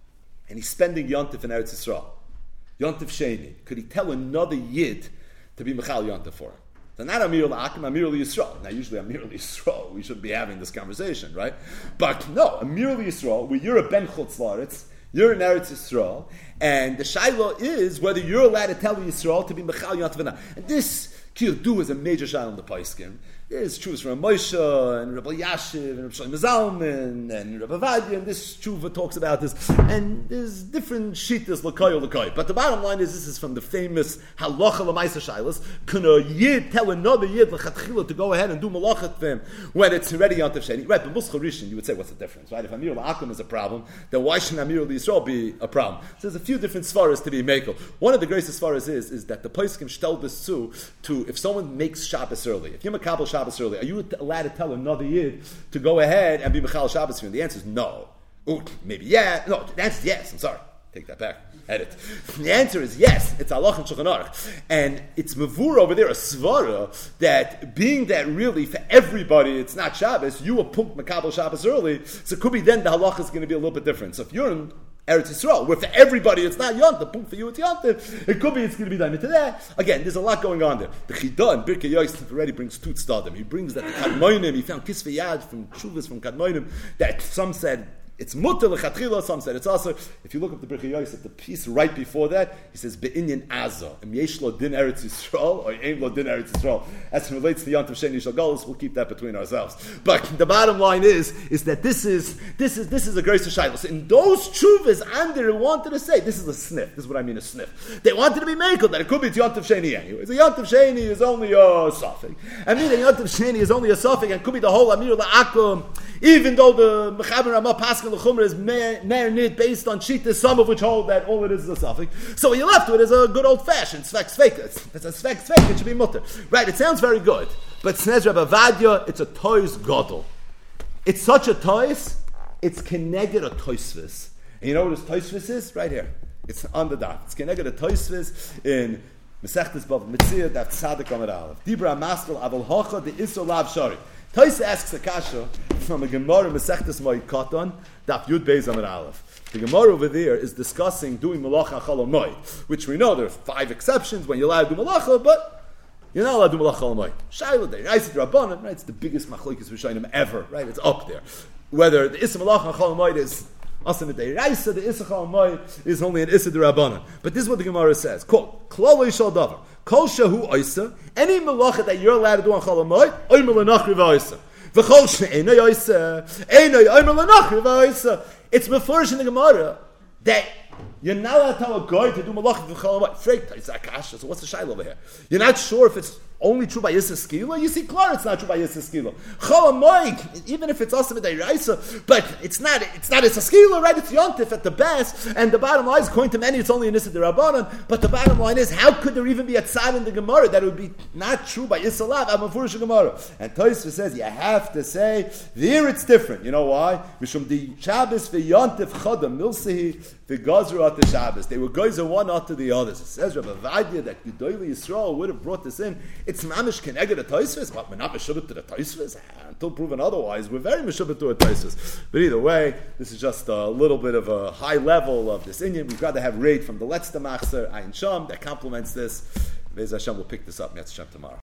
and he's spending Yontif in Eretz Yisrael, Yontif Sheni, could he tell another Yid to be Michal Yontif for him? So not Amir La'akim, Amir Yisrael. Now usually Amir Yisrael, we shouldn't be having this conversation, right? But no, Amir Yisrael, where you're a Ben Chutz La'aretz, you're in Eretz Yisrael, and the Shaila is whether you're allowed to tell Yisrael to be Michal Yontif or not. And this Kirdu is a major Shaila in the Paiskim. There's truths from Moshe and Rabbi Yashiv and Rabbi Shlomo Zalman and Rabbi Vadia, and this tshuva talks about this. And there's different shittas l'koy. But the bottom line is, this is from the famous halacha l'maisa shailas. Can a yid tell another yid l'chatchila to go ahead and do malachat for him when it's already Yontif Sheni? Right, but Muscha Rishon, you would say, what's the difference, right? If Amir La'akim is a problem, then why shouldn't Amir L'Yisrael be a problem? So there's a few different svaras to be makel. One of the greatest svaras is that the poskim shtel this to if someone makes Shabbos early. If you're Makabel Shabbos early, are you allowed to tell another Yid to go ahead and be Mechal Shabbos for you? And the answer is no. Ooh, maybe yeah. No, the answer is yes. I'm sorry. Take that back. Edit. The answer is yes. It's Halach and Shulchan Aruch. And it's Mavur over there, a Svara, that being that really for everybody it's not Shabbos, you will punk Makabel Shabbos early, so it could be then the Halach is going to be a little bit different. So if you're in Eretz Yisrael, where for everybody it's not Yontif, punk for you it's Yontif, it could be it's going to be done into that. Again, there's a lot going on there. The Chidah in Birkei Yosef already brings two tzadim. He brings that the Kadmonim, he found Kisvei Yad from Shuvas from Kadmonim, that some said it's mutter lechatchila, some said it's also. If you look up the Birkei Yosef, the piece right before that, he says be'inyan aza, im yesh lo din Eretz Yisrael or ein lo din Eretz Yisrael. As it relates to Yontif Sheni Shel Galus, we'll keep that between ourselves. But the bottom line is that this is a grace of shilos. In those tshuvas, Ander wanted to say this is a sniff. This is what I mean, a sniff. They wanted to be makel that it could be Yontif Sheni anyway. The Yontif Sheni is only a suffix. I mean, the Yontif Sheni is only a suffix, and could be the whole Amir La'akum. Even though the Mechaber Ramah Pascal L'Chumra is mer nid based on shittas, some of which hold that all it is a suffix. So what you're left with is a good old fashioned Svek Sveika. It's a Svek Sveika, it should be mutter. Right, it sounds very good. But Snez Rabbi Vadia, it's a toys godel. It's such a toys, it's keneged a toysvis. And you know what this toysvis is? Right here. It's on the dot. It's keneged a toysvis in Mesechtes Bav Mitzir, Daf Tzadik Amar Aleph. Dibra Maskel Aval Hocha de Iso Lav Shari. Toys asks a kasha from a Gemara Mesechtes Moed Katan, Daf Yud Beis Amar Aleph. The Gemara over there is discussing doing Malacha Chol Moed, which we know there are 5 exceptions when you're allowed to do Malacha, but you're not allowed to do Malacha Chol Moed. Shaila Dei Raisa D'Rabbanan, right? It's the biggest machlokes Rishonim ever, right? It's up there. Whether the Issa Malacha Chol Moed is Asan Dei Raisa, the Issa Chol Moed is only an Issa D'Rabbanan. But this is what the Gemara says. Quote, Klal Yishal Davar. Kol shehu oisa, any malacha that you're allowed to do on Chol Hamoed, oimer l'nachri v'oisa. V'chol she'enoi oisa, enoi oimer l'nachri v'oisa. It's mefurish in the Gemara that you're not allowed to tell a guy to do malacha v'chol Hamoed. Freak, it's akasha. So what's the shaila over here? You're not sure if it's only true by Yisra Skila? You see, clear it's not true by Yisra Skila. Chol Hamoed, even if it's also Midayraisa, but it's not Yisra Skila, right? It's Yontif at the best. And the bottom line is, according to many, it's only an Yisra D'Rabbanan. But the bottom line is, how could there even be a tzad in the Gemara that it would be not true by Yisra Lav, Amafurish Gemara? And Tosfos says, you have to say, there it's different. You know why? Mishum di Shabbos v'Yontif Chodam Milsehi v'Gazru at the Shabbos. They were guys one after the others. It says Rabbi Vadia that Gedolei Yisrael would have brought this in it's mamish keneged a Tosfos, but we're not meshubit to the Tosfos. Until proven otherwise, we're very meshubit to a Tosfos. But either way, this is just a little bit of a high level of this Inyan. We've got to have raid from the Letzte Machzer, Ayin Sham, that complements this. Be'ez Hashem will pick this up next Shem tomorrow.